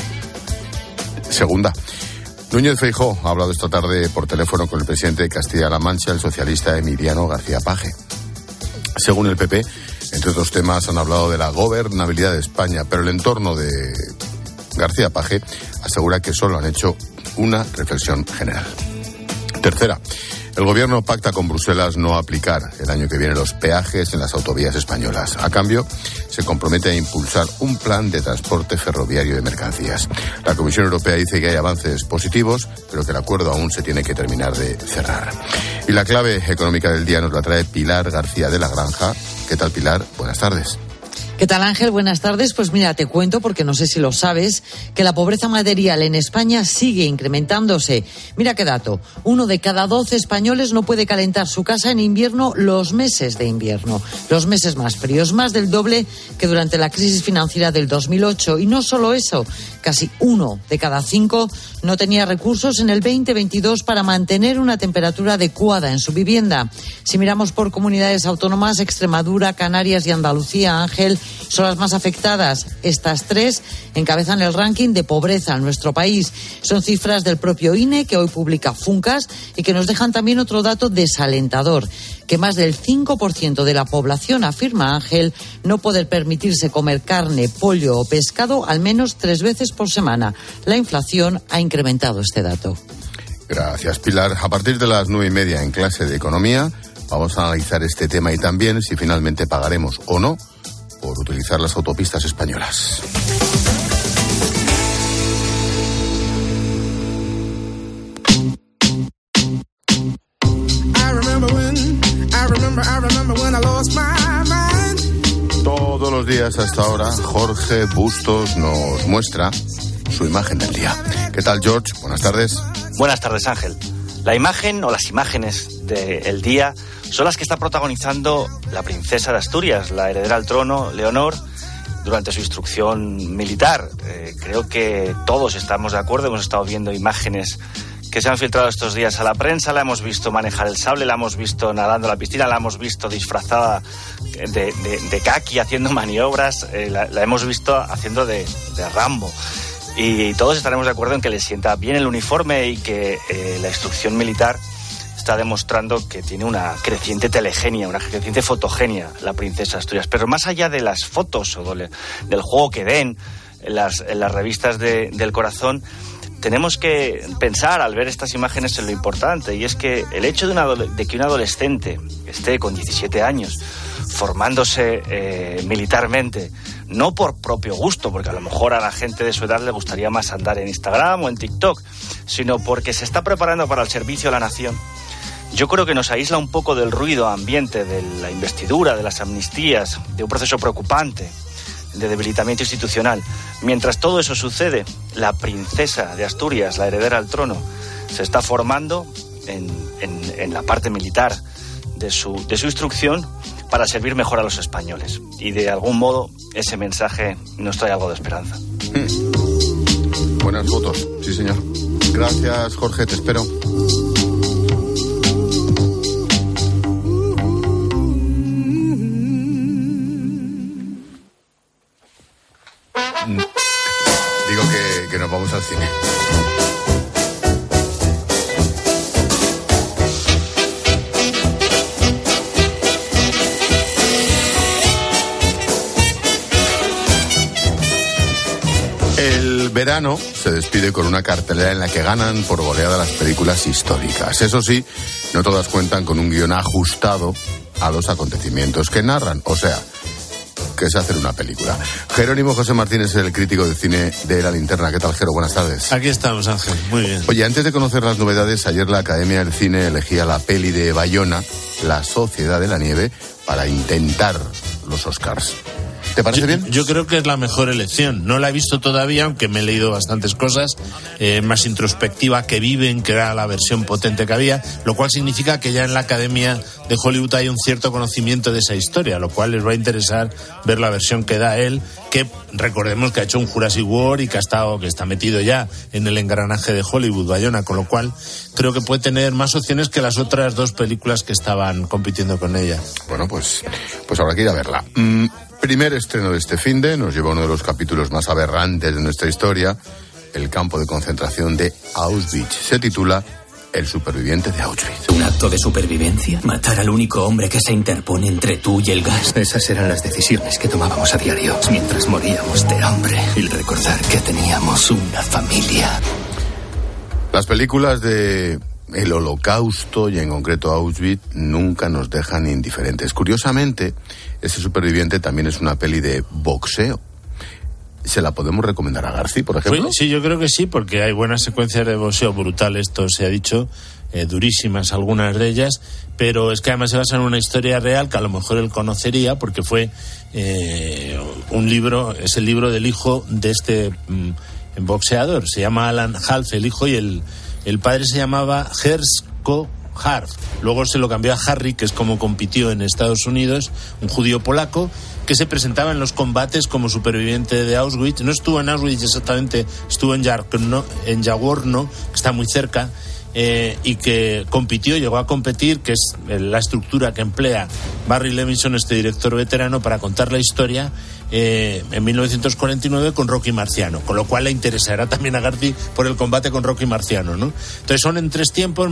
Segunda, Núñez Feijóo ha hablado esta tarde por teléfono con el presidente de Castilla-La Mancha, el socialista Emiliano García Paje. Según el PP, entre otros temas han hablado de la gobernabilidad de España, pero el entorno de García Paje asegura que solo han hecho una reflexión general. Tercera, el gobierno pacta con Bruselas no aplicar el año que viene los peajes en las autovías españolas. A cambio, se compromete a impulsar un plan de transporte ferroviario de mercancías. La Comisión Europea dice que hay avances positivos, pero que el acuerdo aún se tiene que terminar de cerrar. Y la clave económica del día nos la trae Pilar García de la Granja. ¿Qué tal, Pilar? Buenas tardes. ¿Qué tal, Ángel? Buenas tardes. Pues mira, te cuento, porque no sé si lo sabes, que la pobreza material en España sigue incrementándose. Mira qué dato. 1 de cada 12 españoles no puede calentar su casa en invierno, los meses de invierno, los meses más fríos, más del doble que durante la crisis financiera del 2008. Y no solo eso, casi 1 de cada 5 no tenía recursos en el 2022 para mantener una temperatura adecuada en su vivienda. Si miramos por comunidades autónomas, Extremadura, Canarias y Andalucía, Ángel, son las más afectadas. Estas 3 encabezan el ranking de pobreza en nuestro país. Son cifras del propio INE, que hoy publica Funcas, y que nos dejan también otro dato desalentador, que más del 5% de la población, afirma Ángel, no poder permitirse comer carne, pollo o pescado al menos 3 veces por semana. La inflación ha incrementado este dato. Gracias, Pilar. A partir de las 9:30 en clase de Economía vamos a analizar este tema y también si finalmente pagaremos o no por utilizar las autopistas españolas. Todos los días hasta ahora, Jorge Bustos nos muestra su imagen del día. ¿Qué tal, George? Buenas tardes. Buenas tardes, Ángel. La imagen o las imágenes del día son las que está protagonizando la princesa de Asturias, la heredera al trono, Leonor, durante su instrucción militar. Creo que todos estamos de acuerdo, hemos estado viendo imágenes que se han filtrado estos días a la prensa, la hemos visto manejar el sable, la hemos visto nadando a la piscina, la hemos visto disfrazada de caqui haciendo maniobras, la hemos visto haciendo de Rambo. Y todos estaremos de acuerdo en que le sienta bien el uniforme y que la instrucción militar está demostrando que tiene una creciente telegenia, una creciente fotogenia la princesa de Asturias. Pero más allá de las fotos o del juego que den en las revistas del corazón, tenemos que pensar al ver estas imágenes en lo importante, y es que el hecho de que un adolescente esté con 17 años formándose militarmente, no por propio gusto, porque a lo mejor a la gente de su edad le gustaría más andar en Instagram o en TikTok, sino porque se está preparando para el servicio a la nación, yo creo que nos aísla un poco del ruido ambiente de la investidura, de las amnistías, de un proceso preocupante de debilitamiento institucional. Mientras todo eso sucede, la princesa de Asturias, la heredera al trono, se está formando en la parte militar de su instrucción para servir mejor a los españoles. Y de algún modo ese mensaje nos trae algo de esperanza. Buenas fotos, sí señor. Gracias, Jorge, te espero. Digo que nos vamos al cine. El verano se despide con una cartelera en la que ganan por goleada las películas históricas. Eso sí, no todas cuentan con un guión ajustado a los acontecimientos que narran. O sea, que es hacer una película. Jerónimo José Martínez es el crítico de cine de La Linterna. ¿Qué tal, Jero? Buenas tardes. Aquí estamos, Ángel. Muy bien. Oye, antes de conocer las novedades, ayer la Academia del Cine elegía la peli de Bayona, La Sociedad de la Nieve, para intentar los Oscars. ¿Te parece bien? Yo creo que es la mejor elección. No la he visto todavía, aunque me he leído bastantes cosas, más introspectiva que Viven, que era la versión potente que había, lo cual significa que ya en la Academia de Hollywood hay un cierto conocimiento de esa historia, lo cual les va a interesar ver la versión que da él, que recordemos que ha hecho un Jurassic World y que está metido ya en el engranaje de Hollywood, Bayona, con lo cual creo que puede tener más opciones que las otras dos películas que estaban compitiendo con ella. Bueno, pues habrá que ir a verla. Primer estreno de este finde, nos lleva a uno de los capítulos más aberrantes de nuestra historia, el campo de concentración de Auschwitz. Se titula El superviviente de Auschwitz. ¿Un acto de supervivencia? ¿Matar al único hombre que se interpone entre tú y el gas? Esas eran las decisiones que tomábamos a diario mientras moríamos de hambre. Y recordar que teníamos una familia. Las películas de el Holocausto y en concreto Auschwitz nunca nos dejan indiferentes. Curiosamente, ese superviviente también es una peli de boxeo. ¿Se la podemos recomendar a García, por ejemplo? Pues, sí, yo creo que sí, porque hay buenas secuencias de boxeo brutales, esto se ha dicho, durísimas algunas de ellas, pero es que además se basa en una historia real que a lo mejor él conocería, porque fue un libro, es el libro del hijo de este boxeador, se llama Alan Half, el hijo, y el padre se llamaba Hersko Harf. Luego se lo cambió a Harry, que es como compitió en Estados Unidos, un judío polaco que se presentaba en los combates como superviviente de Auschwitz. No estuvo en Auschwitz exactamente, estuvo en Jaworno, que está muy cerca, y que compitió, llegó a competir, que es la estructura que emplea Barry Levinson, este director veterano, para contar la historia en 1949 con Rocky Marciano, con lo cual le interesará también a García por el combate con Rocky Marciano, ¿no? Entonces son en 3 tiempos: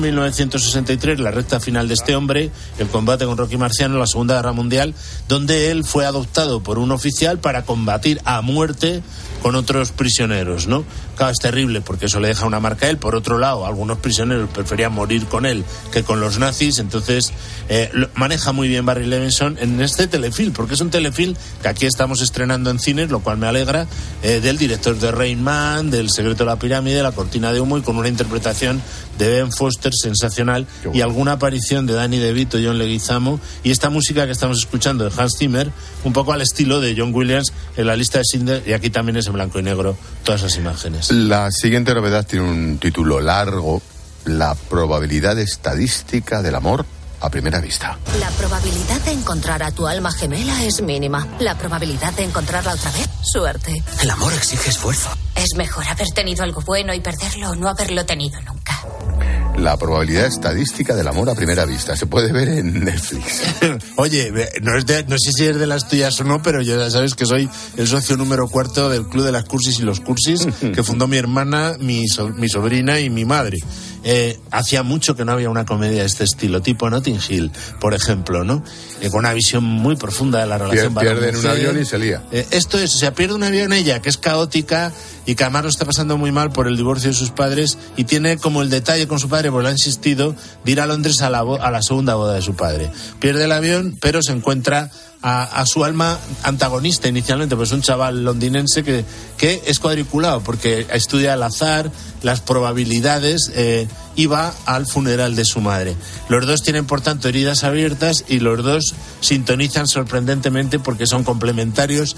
1963, la recta final de este hombre, el combate con Rocky Marciano, la Segunda Guerra Mundial, donde él fue adoptado por un oficial para combatir a muerte con otros prisioneros, ¿no? Claro, es terrible porque eso le deja una marca a él. Por otro lado, algunos prisioneros preferían morir con él que con los nazis. Entonces maneja muy bien Barry Levinson en este telefilm, porque es un telefilm que aquí estamos estrenando en cines, lo cual me alegra, del director de Rain Man, del Secreto de la Pirámide, La Cortina de Humo, y con una interpretación de Ben Foster sensacional, y alguna aparición de Danny DeVito, John Leguizamo, y esta música que estamos escuchando de Hans Zimmer, un poco al estilo de John Williams en la lista de Schindler, y aquí también es en blanco y negro todas esas imágenes. La siguiente novedad tiene un título largo: La probabilidad estadística del amor a primera vista. La probabilidad de encontrar a tu alma gemela es mínima. La probabilidad de encontrarla otra vez, suerte. El amor exige esfuerzo. Es mejor haber tenido algo bueno y perderlo o no haberlo tenido nunca. La probabilidad estadística del amor a primera vista. Se puede ver en Netflix. Oye, no sé si es de las tuyas o no, pero yo ya sabes que soy el socio número 4 del Club de las Cursis y los Cursis, que fundó mi hermana, mi sobrina y mi madre. Hacía mucho que no había una comedia de este estilo, tipo Notting Hill, por ejemplo, ¿no? Con una visión muy profunda de la relación. Pierden un avión y se lía. Esto es, o sea, pierde un avión ella, que es caótica y que además lo está pasando muy mal por el divorcio de sus padres, y tiene como el detalle con su padre, porque le ha insistido, de ir a Londres a la segunda boda de su padre. Pierde el avión, pero se encuentra a su alma antagonista inicialmente, pues un chaval londinense que es cuadriculado porque estudia al azar, las probabilidades, y va al funeral de su madre. Los dos tienen, por tanto, heridas abiertas, y los dos sintonizan sorprendentemente porque son complementarios.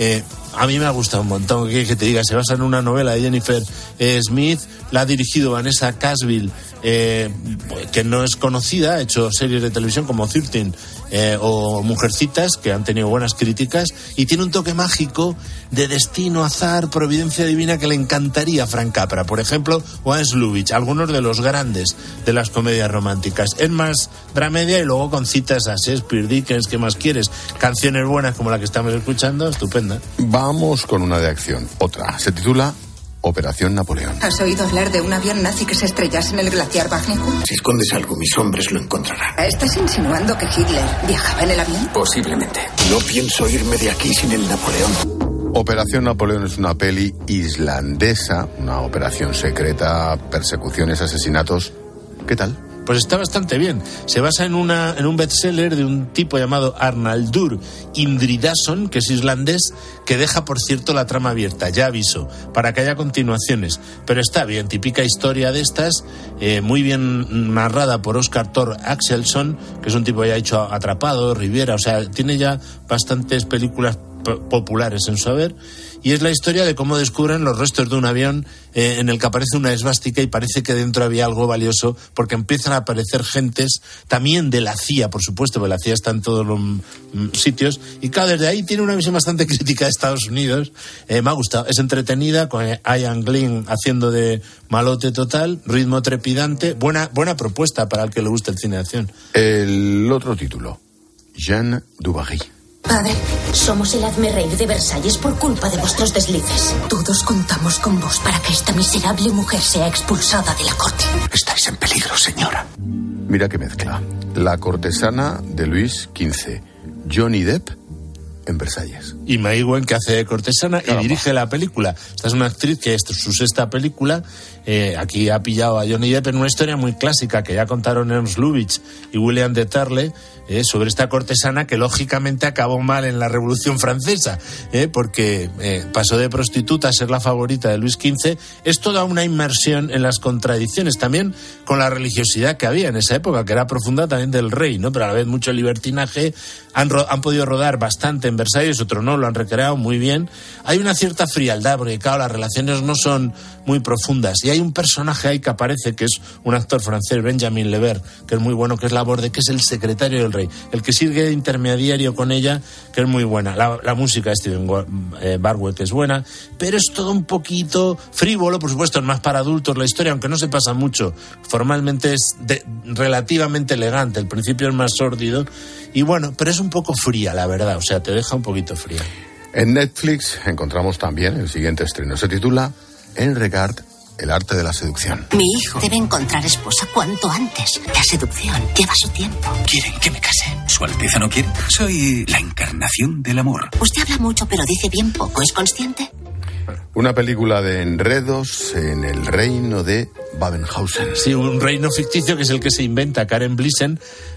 A mí me ha gustado un montón, que te diga, se basa en una novela de Jennifer Smith, la ha dirigido Vanessa Casville, que no es conocida, ha hecho series de televisión como 13 o Mujercitas, que han tenido buenas críticas, y tiene un toque mágico de destino, azar, providencia divina que le encantaría a Frank Capra, por ejemplo, o a Ernst Lubitsch, algunos de los grandes de las comedias románticas. Es más dramedia, y luego con citas a Shakespeare, Dickens, ¿qué más quieres? Canciones buenas como la que estamos escuchando, estupenda. Vamos con una de acción, otra. Se titula Operación Napoleón. ¿Has oído hablar de un avión nazi que se estrellase en el glaciar Bagnico? Si escondes algo, mis hombres lo encontrarán. ¿Estás insinuando que Hitler viajaba en el avión? Posiblemente. No pienso irme de aquí sin el Napoleón. Operación Napoleón es una peli islandesa, una operación secreta, persecuciones, asesinatos. ¿Qué tal? Pues está bastante bien. Se basa en un bestseller de un tipo llamado Arnaldur Indridason, que es islandés, que deja, por cierto, la trama abierta, ya aviso, para que haya continuaciones. Pero está bien, típica historia de estas, muy bien narrada por Oscar Thor Axelsson, que es un tipo que ya ha hecho Atrapado, Riviera, o sea, tiene ya bastantes películas populares en su haber, y es la historia de cómo descubren los restos de un avión en el que aparece una esvástica y parece que dentro había algo valioso, porque empiezan a aparecer gentes también de la CIA, por supuesto, porque la CIA está en todos los sitios, y claro, desde ahí tiene una visión bastante crítica de Estados Unidos. Me ha gustado, es entretenida, con Ian Glenn haciendo de malote total, ritmo trepidante, buena propuesta para el que le guste el cine de acción. El otro título, Jeanne du Barry. Padre, somos el hazmerreír de Versalles por culpa de vuestros deslices. Todos contamos con vos para que esta miserable mujer sea expulsada de la corte. Estáis en peligro, señora. Mira qué mezcla. La cortesana de Luis XV, Johnny Depp, en Versalles. Y Mai Wen, que hace de cortesana. Caramba. Y dirige la película. Esta es una actriz que es su sexta película. Aquí ha pillado a Johnny Depp en una historia muy clásica que ya contaron Ernst Lubitsch y William de Tarle, sobre esta cortesana que lógicamente acabó mal en la Revolución Francesa, porque pasó de prostituta a ser la favorita de Luis XV. Es toda una inmersión en las contradicciones, también con la religiosidad que había en esa época, que era profunda también del rey, ¿no? Pero a la vez mucho libertinaje. Han podido rodar bastante en Versalles, otro no, lo han recreado muy bien. Hay una cierta frialdad, porque claro, las relaciones no son muy profundas. Y hay un personaje ahí que aparece, que es un actor francés, Benjamin Lebert, que es muy bueno, que es Laborde, que es el secretario del rey, el que sirve de intermediario con ella, que es muy buena. La música de Steven Barwick es buena, pero es todo un poquito frívolo, por supuesto, es más para adultos la historia, aunque no se pasa mucho. Formalmente es relativamente elegante, el principio es más sórdido, y bueno, pero es un poco fría, la verdad, o sea, te deja un poquito fría. En Netflix encontramos también el siguiente estreno. Se titula En Regard, el arte de la seducción. Mi hijo debe encontrar esposa cuanto antes. La seducción lleva su tiempo. ¿Quieren que me case? ¿Su Alteza no quiere? Soy la encarnación del amor. Usted habla mucho, pero dice bien poco. ¿Es consciente? Una película de enredos en el reino de Babenhausen. Sí, un reino ficticio que es el que se inventa Karen Blissen.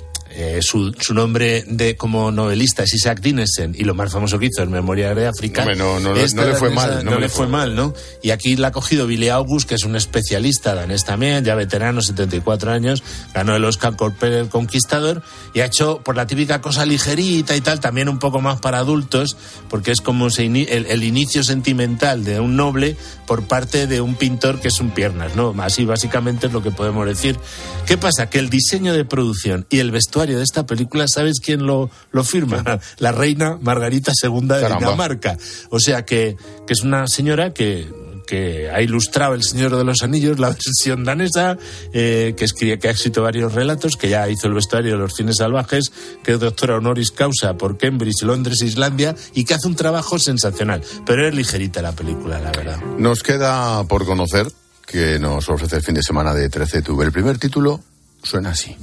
Su nombre como novelista es Isaac Dinesen, y lo más famoso que hizo es Memoria de África. No le fue mal. No le fue mal, ¿no? Y aquí la ha cogido Billy August, que es un especialista danés también, ya veterano, 74 años, ganó el Oscar por El Conquistador, y ha hecho por la típica cosa ligerita y tal, también un poco más para adultos, porque es como el inicio sentimental de un noble por parte de un pintor que es un piernas, ¿no? Así básicamente es lo que podemos decir. ¿Qué pasa? Que el diseño de producción y el vestuario de esta película, ¿sabes quién lo firma? La reina Margarita II de Dinamarca. O sea que es una señora que ha ilustrado El Señor de los Anillos, la versión danesa, que ha escrito varios relatos, que ya hizo el vestuario de Los Cines Salvajes, que es doctora honoris causa por Cambridge, Londres, Islandia, y que hace un trabajo sensacional. Pero es ligerita la película, la verdad. Nos queda por conocer que nos ofrece el fin de semana de 13TV. El primer título suena así.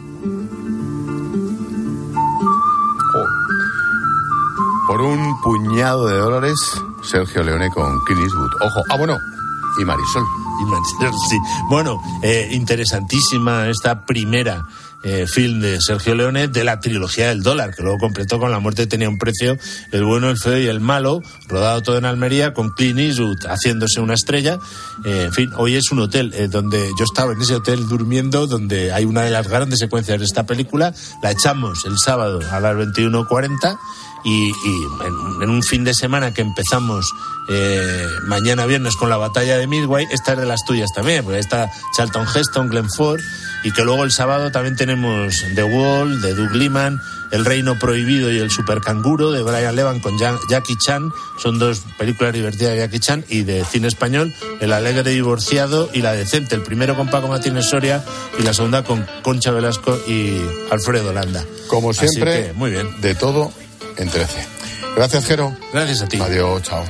Por un puñado de dólares, Sergio Leone con Clint Eastwood. Ojo, y Marisol. Sí. Bueno, interesantísima esta primera film de Sergio Leone de la trilogía del dólar, que luego completó con La muerte tenía un precio, El bueno, el feo y el malo, rodado todo en Almería, con Clint Eastwood haciéndose una estrella. En fin, hoy es un hotel donde yo estaba en ese hotel durmiendo, donde hay una de las grandes secuencias de esta película. La echamos el sábado a las 21:40 y en un fin de semana que empezamos mañana viernes con la batalla de Midway. Esta es de las tuyas también, porque está Charlton Heston, Glenn Ford, y que luego el sábado también tenemos The Wall, de Doug Liman, El reino prohibido y El supercanguro, de Brian Levan con Jackie Chan. Son dos películas divertidas de Jackie Chan. Y de cine español, El alegre divorciado y La decente, el primero con Paco Martínez Soria y la segunda con Concha Velasco y Alfredo Landa. Como siempre, así que, muy bien. De todo en 13. Gracias, Jero. Gracias a ti. Adiós, chao.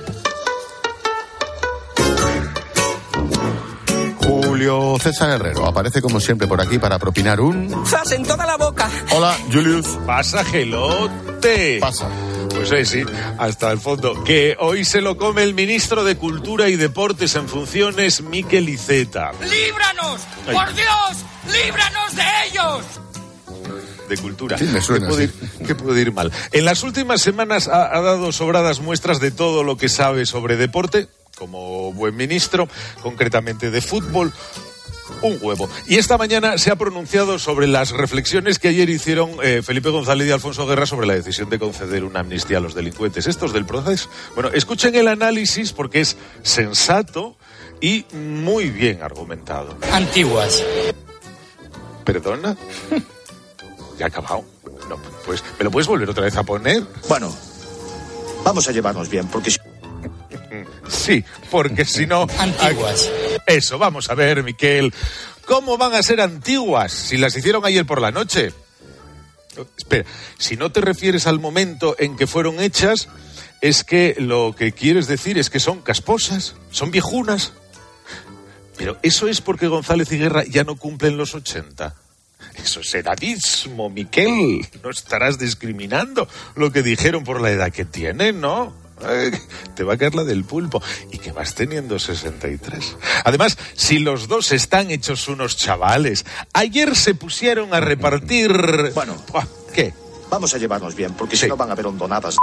Julio César Herrero aparece como siempre por aquí para propinar un... ¡Zas en toda la boca! Hola, Julius. Pasa, gelote. Pasa. Pues sí, hasta el fondo. Que hoy se lo come el ministro de Cultura y Deportes en funciones, Mikel Iceta. ¡Líbranos! Ay. ¡Por Dios! ¡Líbranos de ellos! De cultura. Sí, me suena, ¿Qué puede ir mal? En las últimas semanas ha dado sobradas muestras de todo lo que sabe sobre deporte, como buen ministro, concretamente de fútbol. un huevo. Y esta mañana se ha pronunciado sobre las reflexiones que ayer hicieron Felipe González y Alfonso Guerra sobre la decisión de conceder una amnistía a los delincuentes, estos del proceso. Bueno, escuchen el análisis porque es sensato y muy bien argumentado. Antiguas. ¿Perdona? Ya ha acabado. No, pues, ¿me lo puedes volver otra vez a poner? Bueno, vamos a llevarnos bien, porque si... Sí, porque si no... Antiguas. Eso, vamos a ver, Miquel. ¿Cómo van a ser antiguas si las hicieron ayer por la noche? Espera, si no te refieres al momento en que fueron hechas, es que lo que quieres decir es que son casposas, son viejunas. Pero eso es porque González y Guerra ya no cumplen los 80. Eso es edadismo, Miquel. No estarás discriminando lo que dijeron por la edad que tienen, ¿no? Te va a caer la del pulpo. Y que vas teniendo 63. Además, si los dos están hechos unos chavales, ayer se pusieron a repartir... Bueno, ¿qué? Vamos a llevarnos bien, porque si no van a haber hondonadas.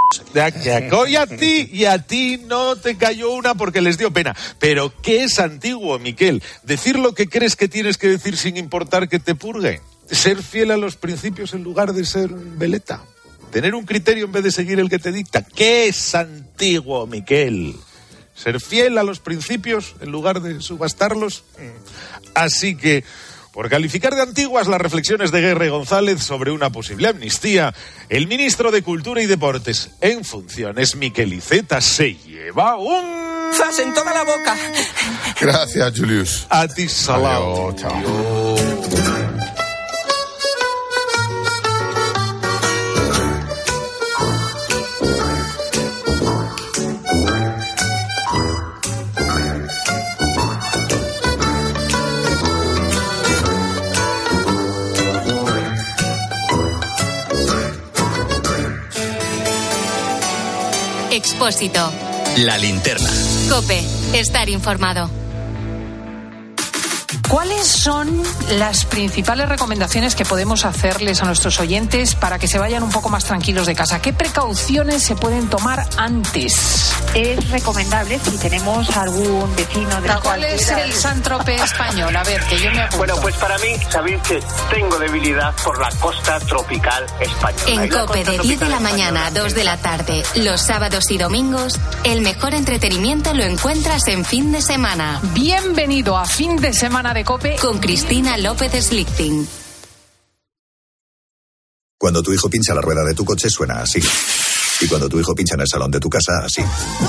Y a ti no te cayó una porque les dio pena. Pero ¿qué es antiguo, Miquel? Decir lo que crees que tienes que decir sin importar que te purgue. Ser fiel a los principios en lugar de ser un veleta. Tener un criterio en vez de seguir el que te dicta. ¿Qué es antiguo, Miquel? Ser fiel a los principios en lugar de subastarlos. Así que, por calificar de antiguas las reflexiones de Guerra y González sobre una posible amnistía, el ministro de Cultura y Deportes en funciones, Miquel Iceta, se lleva un... ¡Zas en toda la boca! Gracias, Julius. A ti, Salau. Chao. Expósito. La linterna. COPE. Estar informado. ¿Cuáles son las principales recomendaciones que podemos hacerles a nuestros oyentes para que se vayan un poco más tranquilos de casa? ¿Qué precauciones se pueden tomar antes? Es recomendable si tenemos algún vecino de... ¿Cuál es el Saint-Tropez español? A ver, que yo me apunto. Bueno, pues para mí, sabéis que tengo debilidad por la costa tropical española. En COPE de 10 de la mañana a 2 de la tarde, los sábados y domingos, el mejor entretenimiento lo encuentras en Fin de Semana. Bienvenido a Fin de Semana de COPE con Cristina López Slichting. Cuando tu hijo pincha la rueda de tu coche suena así. Y cuando tu hijo pincha en el salón de tu casa, así.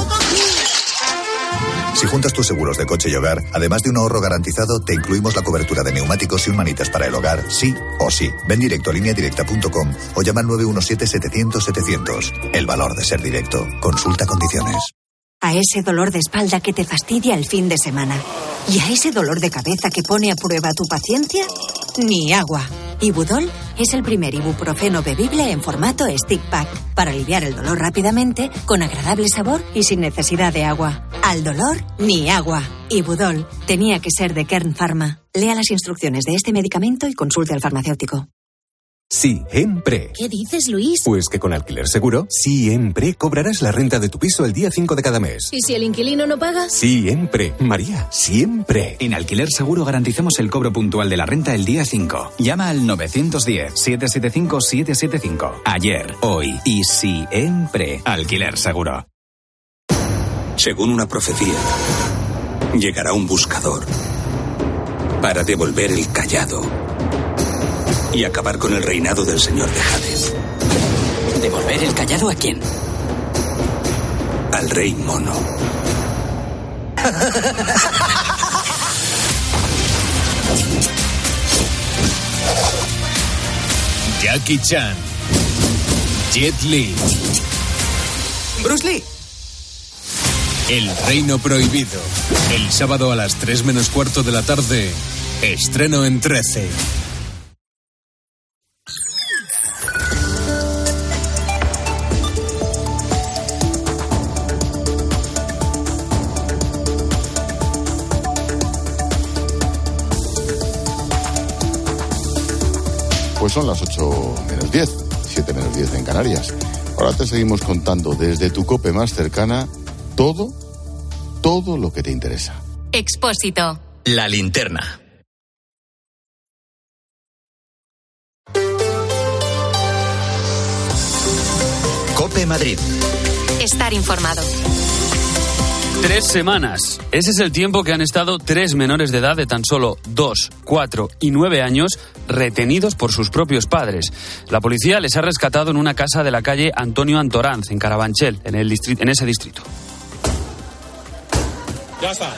Si juntas tus seguros de coche y hogar, además de un ahorro garantizado, te incluimos la cobertura de neumáticos y un manitas para el hogar, sí o sí. Ven directo a lineadirecta.com o llama al 917-700-700. El valor de ser directo. Consulta condiciones. A ese dolor de espalda que te fastidia el fin de semana. Y a ese dolor de cabeza que pone a prueba tu paciencia, ni agua. Ibudol es el primer ibuprofeno bebible en formato stick pack para aliviar el dolor rápidamente, con agradable sabor y sin necesidad de agua. Al dolor, ni agua. Ibudol tenía que ser de Kern Pharma. Lea las instrucciones de este medicamento y consulte al farmacéutico. Siempre. ¿Qué dices, Luis? Pues que con Alquiler Seguro, siempre cobrarás la renta de tu piso el día 5 de cada mes. ¿Y si el inquilino no paga? Siempre. María, siempre. En Alquiler Seguro garantizamos el cobro puntual de la renta el día 5. Llama al 910-775-775. Ayer, hoy y siempre. Alquiler Seguro. Según una profecía, llegará un buscador para devolver el callado y acabar con el reinado del señor de Hades. ¿Devolver el callado a quién? Al rey mono. Jackie Chan, Jet Li, Bruce Lee. El Reino Prohibido. El sábado a las 3 menos cuarto de la tarde. Estreno en 13. Pues son las 8 menos 10, 7 menos 10 en Canarias. Ahora te seguimos contando desde tu COPE más cercana todo lo que te interesa. Expósito. La linterna. COPE Madrid. Estar informado. 3 semanas. Ese es el tiempo que han estado 3 menores de edad de tan solo 2, 4 y 9 años retenidos por sus propios padres. La policía les ha rescatado en una casa de la calle Antonio Antoranz, en Carabanchel, en ese distrito. Ya está.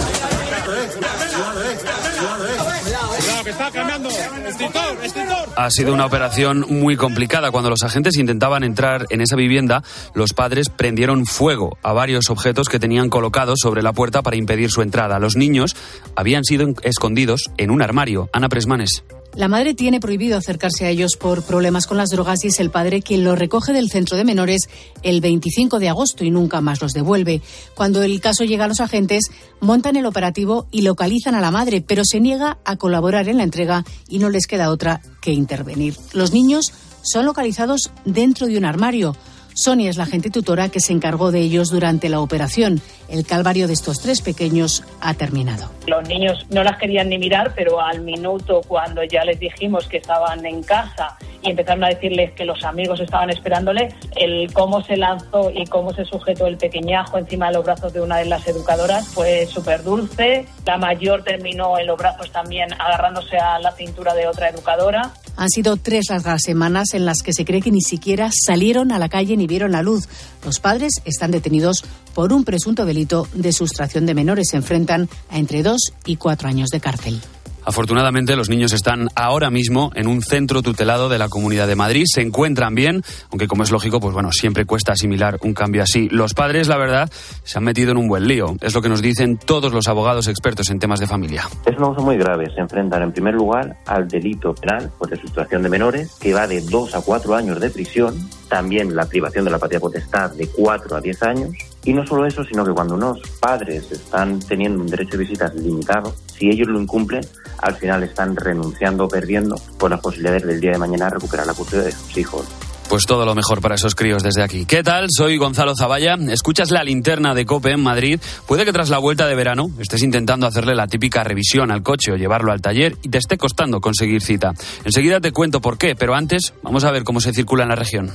Cuidado, que está cambiando. Extintor. Ha sido una operación muy complicada. Cuando los agentes intentaban entrar en esa vivienda, los padres prendieron fuego a varios objetos que tenían colocados sobre la puerta para impedir su entrada. Los niños habían sido escondidos en un armario. Ana Presmanes. La madre tiene prohibido acercarse a ellos por problemas con las drogas y es el padre quien los recoge del centro de menores el 25 de agosto y nunca más los devuelve. Cuando el caso llega a los agentes, montan el operativo y localizan a la madre, pero se niega a colaborar en la entrega y no les queda otra que intervenir. Los niños son localizados dentro de un armario. Sonia es la agente tutora que se encargó de ellos durante la operación. El calvario de estos 3 pequeños ha terminado. Los niños no las querían ni mirar, pero al minuto, cuando ya les dijimos que estaban en casa y empezaron a decirles que los amigos estaban esperándole, el cómo se lanzó y cómo se sujetó el pequeñajo encima de los brazos de una de las educadoras fue súper dulce. La mayor terminó en los brazos también agarrándose a la cintura de otra educadora. Han sido 3 largas semanas en las que se cree que ni siquiera salieron a la calle ni vieron la luz. Los padres están detenidos por un presunto delito de sustracción de menores. Se enfrentan a entre 2 y 4 años de cárcel. Afortunadamente, los niños están ahora mismo en un centro tutelado de la Comunidad de Madrid. Se encuentran bien, aunque como es lógico, pues bueno, siempre cuesta asimilar un cambio así. Los padres, la verdad, se han metido en un buen lío. Es lo que nos dicen todos los abogados expertos en temas de familia. Es un abuso muy grave. Se enfrentan en primer lugar al delito penal por de sustracción de menores, que va de 2 a 4 años de prisión. También la privación de la patria potestad de 4 a 10 años. Y no solo eso, sino que cuando unos padres están teniendo un derecho de visitas limitado, si ellos lo incumplen, al final están renunciando o perdiendo por las posibilidades del día de mañana de recuperar la custodia de sus hijos. Pues todo lo mejor para esos críos desde aquí. ¿Qué tal? Soy Gonzalo Zavalla. Escuchas La Linterna de COPE en Madrid. Puede que tras la vuelta de verano estés intentando hacerle la típica revisión al coche o llevarlo al taller y te esté costando conseguir cita. Enseguida te cuento por qué, pero antes vamos a ver cómo se circula en la región.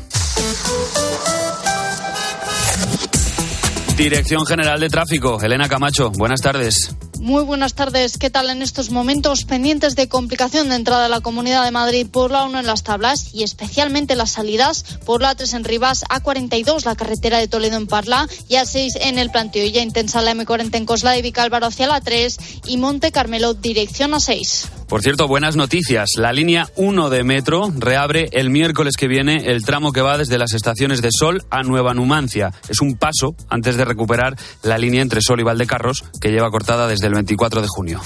Dirección General de Tráfico, Elena Camacho, buenas tardes. Muy buenas tardes. ¿Qué tal en estos momentos? Pendientes de complicación de entrada a la Comunidad de Madrid por la 1 en Las Tablas y especialmente las salidas por la 3 en Rivas, A42 la carretera de Toledo en Parla y A6 en el Planteo. Ya intensa la M40 en Coslada y Vicálvaro hacia la 3 y Monte Carmelo dirección A6. Por cierto, buenas noticias. La línea 1 de metro reabre el miércoles que viene el tramo que va desde las estaciones de Sol a Nueva Numancia. Es un paso antes de recuperar la línea entre Sol y Valdecarros, que lleva cortada desde el 24 de junio.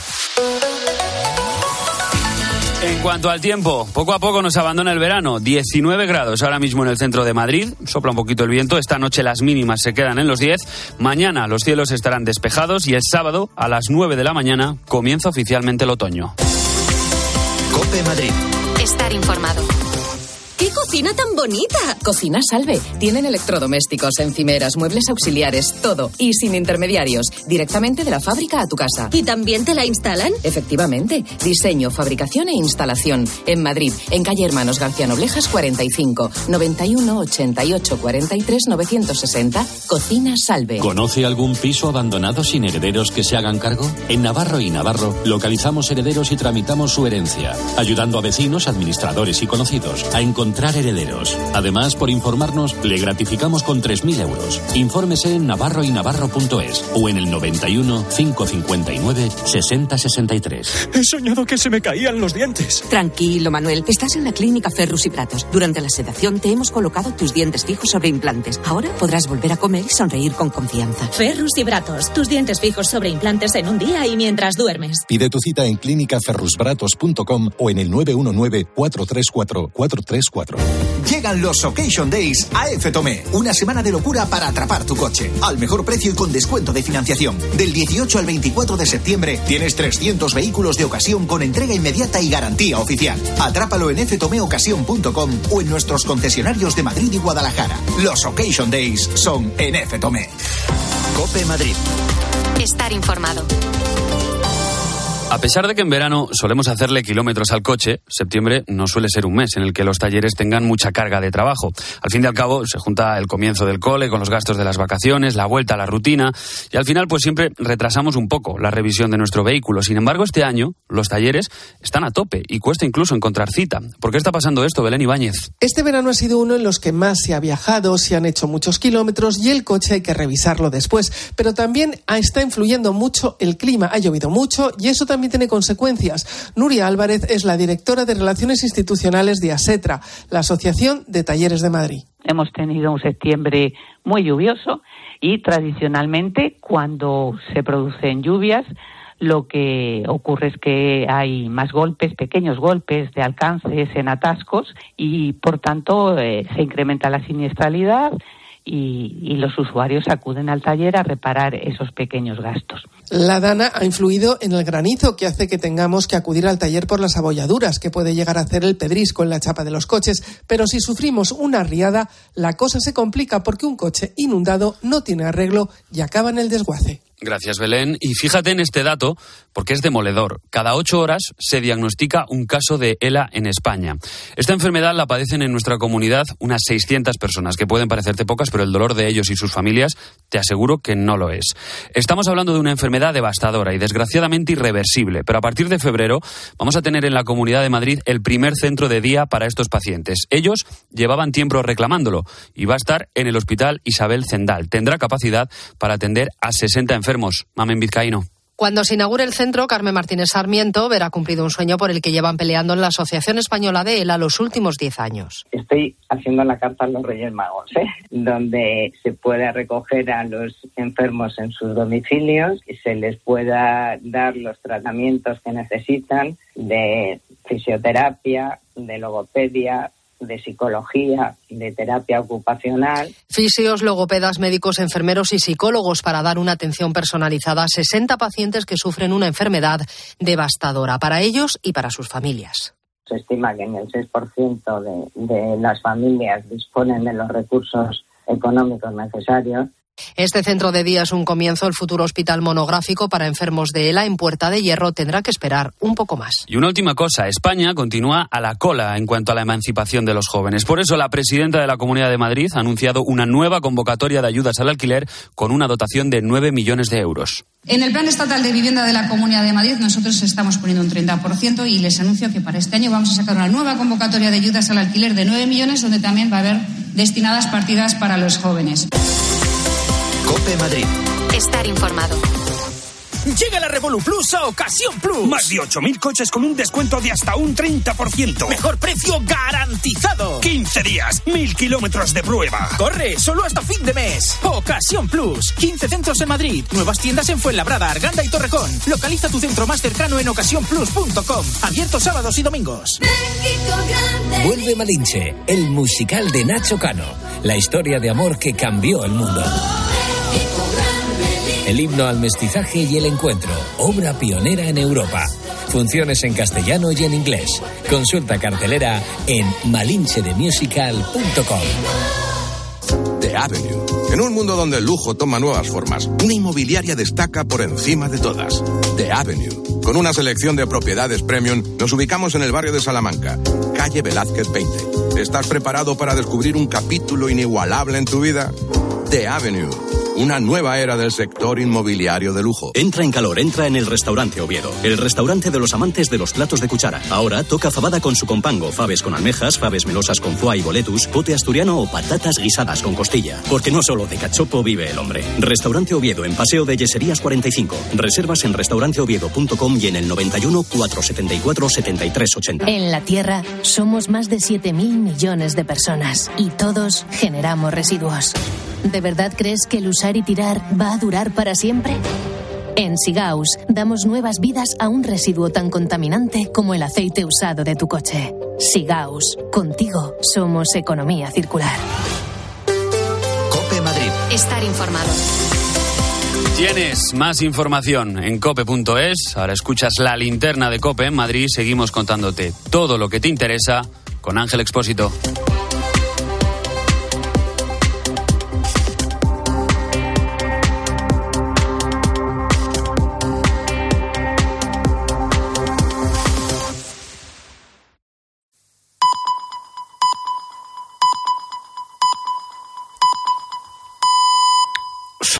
En cuanto al tiempo, poco a poco nos abandona el verano. 19 grados ahora mismo en el centro de Madrid. Sopla un poquito el viento. Esta noche las mínimas se quedan en los 10. Mañana los cielos estarán despejados y el sábado a las 9 de la mañana comienza oficialmente el otoño. COPE Madrid. Estar informado. ¡Qué cocina tan bonita! Cocina Salve. Tienen electrodomésticos, encimeras, muebles auxiliares, todo. Y sin intermediarios. Directamente de la fábrica a tu casa. ¿Y también te la instalan? Efectivamente. Diseño, fabricación e instalación. En Madrid, en calle Hermanos García Noblejas 45. 91 88 43 960. Cocina Salve. ¿Conoce algún piso abandonado sin herederos que se hagan cargo? En Navarro y Navarro localizamos herederos y tramitamos su herencia, ayudando a vecinos, administradores y conocidos a encontrar herederos. Además, por informarnos, le gratificamos con 3.000 euros. Infórmese en navarroynavarro.es o en el 91 559 6063. He soñado que se me caían los dientes. Tranquilo, Manuel. Estás en la clínica Ferrus y Pratos. Durante la sedación te hemos colocado tus dientes fijos sobre implantes. Ahora podrás volver a comer y sonreír con confianza. Ferrus y Pratos. Tus dientes fijos sobre implantes en un día y mientras duermes. Pide tu cita en clínicaferrusbratos.com o en el 919 434 434. Llegan los Occasion Days a F. Tomé. Una semana de locura para atrapar tu coche. Al mejor precio y con descuento de financiación. Del 18 al 24 de septiembre tienes 300 vehículos de ocasión con entrega inmediata y garantía oficial. Atrápalo en ftomeocasión.com o en nuestros concesionarios de Madrid y Guadalajara. Los Occasion Days son en F. Tomé. COPE Madrid. Estar informado. A pesar de que en verano solemos hacerle kilómetros al coche, septiembre no suele ser un mes en el que los talleres tengan mucha carga de trabajo. Al fin y al cabo, se junta el comienzo del cole con los gastos de las vacaciones, la vuelta a la rutina, y al final pues siempre retrasamos un poco la revisión de nuestro vehículo. Sin embargo, este año los talleres están a tope y cuesta incluso encontrar cita. ¿Por qué está pasando esto, Belén Ibáñez? Este verano ha sido uno en los que más se ha viajado, se han hecho muchos kilómetros y el coche hay que revisarlo después. Pero también está influyendo mucho el clima. Ha llovido mucho y eso también tiene consecuencias. Nuria Álvarez es la directora de Relaciones Institucionales de ASETRA, la Asociación de Talleres de Madrid. Hemos tenido un septiembre muy lluvioso y tradicionalmente cuando se producen lluvias lo que ocurre es que hay más golpes, pequeños golpes de alcances en atascos y por tanto se incrementa la siniestralidad y los usuarios acuden al taller a reparar esos pequeños gastos. La dana ha influido en el granizo que hace que tengamos que acudir al taller por las abolladuras que puede llegar a hacer el pedrisco en la chapa de los coches, pero si sufrimos una riada, la cosa se complica porque un coche inundado no tiene arreglo y acaba en el desguace. Gracias, Belén. Y fíjate en este dato, porque es demoledor. Cada 8 horas se diagnostica un caso de ELA en España. Esta enfermedad la padecen en nuestra comunidad unas 600 personas, que pueden parecerte pocas, pero el dolor de ellos y sus familias te aseguro que no lo es. Estamos hablando de una enfermedad devastadora y desgraciadamente irreversible, pero a partir de febrero vamos a tener en la Comunidad de Madrid el primer centro de día para estos pacientes. Ellos llevaban tiempo reclamándolo y va a estar en el Hospital Isabel Zendal. Tendrá capacidad para atender a 60 enfermos. Mamen Vizcaíno. Cuando se inaugure el centro, Carmen Martínez Sarmiento verá cumplido un sueño por el que llevan peleando en la Asociación Española de ELA los últimos 10 años. Estoy haciendo la carta a los Reyes Magos, donde se pueda recoger a los enfermos en sus domicilios y se les pueda dar los tratamientos que necesitan de fisioterapia, de logopedia, de psicología, de terapia ocupacional. Fisios, logopedas, médicos, enfermeros y psicólogos para dar una atención personalizada a 60 pacientes que sufren una enfermedad devastadora para ellos y para sus familias. Se estima que en el 6% de las familias disponen de los recursos económicos necesarios. Este centro de día es un comienzo. El futuro hospital monográfico para enfermos de ELA en Puerta de Hierro tendrá que esperar un poco más. Y una última cosa, España continúa a la cola en cuanto a la emancipación de los jóvenes. Por eso la presidenta de la Comunidad de Madrid ha anunciado una nueva convocatoria de ayudas al alquiler con una dotación de 9 millones de euros. En el Plan Estatal de Vivienda de la Comunidad de Madrid nosotros estamos poniendo un 30% y les anuncio que para este año vamos a sacar una nueva convocatoria de ayudas al alquiler de 9 millones donde también va a haber destinadas partidas para los jóvenes. COPE Madrid. Estar informado. Llega la Revolu Plus a Ocasión Plus. Más de 8.000 coches con un descuento de hasta un 30%. Mejor precio garantizado. 15 días, 1.000 kilómetros de prueba. Corre, solo hasta fin de mes. Ocasión Plus. 15 centros en Madrid. Nuevas tiendas en Fuenlabrada, Arganda y Torrejón. Localiza tu centro más cercano en ocasiónplus.com. Abierto sábados y domingos. Vuelve Malinche, el musical de Nacho Cano. La historia de amor que cambió el mundo. El himno al mestizaje y el encuentro, obra pionera en Europa. Funciones en castellano y en inglés. Consulta cartelera en malinchedemusical.com. The Avenue. En un mundo donde el lujo toma nuevas formas, una inmobiliaria destaca por encima de todas. The Avenue. Con una selección de propiedades premium, nos ubicamos en el barrio de Salamanca, calle Velázquez 20. ¿Estás preparado para descubrir un capítulo inigualable en tu vida? The Avenue. Una nueva era del sector inmobiliario de lujo. Entra en calor, entra en el Restaurante Oviedo. El restaurante de los amantes de los platos de cuchara. Ahora toca fabada con su compango, faves con almejas, faves melosas con foie y boletus, pote asturiano o patatas guisadas con costilla. Porque no solo de cachopo vive el hombre. Restaurante Oviedo en Paseo de Yeserías 45. Reservas en restauranteoviedo.com y en el 91 474 73 80. En la Tierra somos más de 7.000 millones de personas y todos generamos residuos. ¿De verdad crees que el usar y tirar va a durar para siempre? En Sigaus damos nuevas vidas a un residuo tan contaminante como el aceite usado de tu coche. Sigaus, contigo somos economía circular. COPE Madrid. Estar informado. Tienes más información en cope.es. Ahora escuchas la linterna de COPE en Madrid. Seguimos contándote todo lo que te interesa con Ángel Expósito.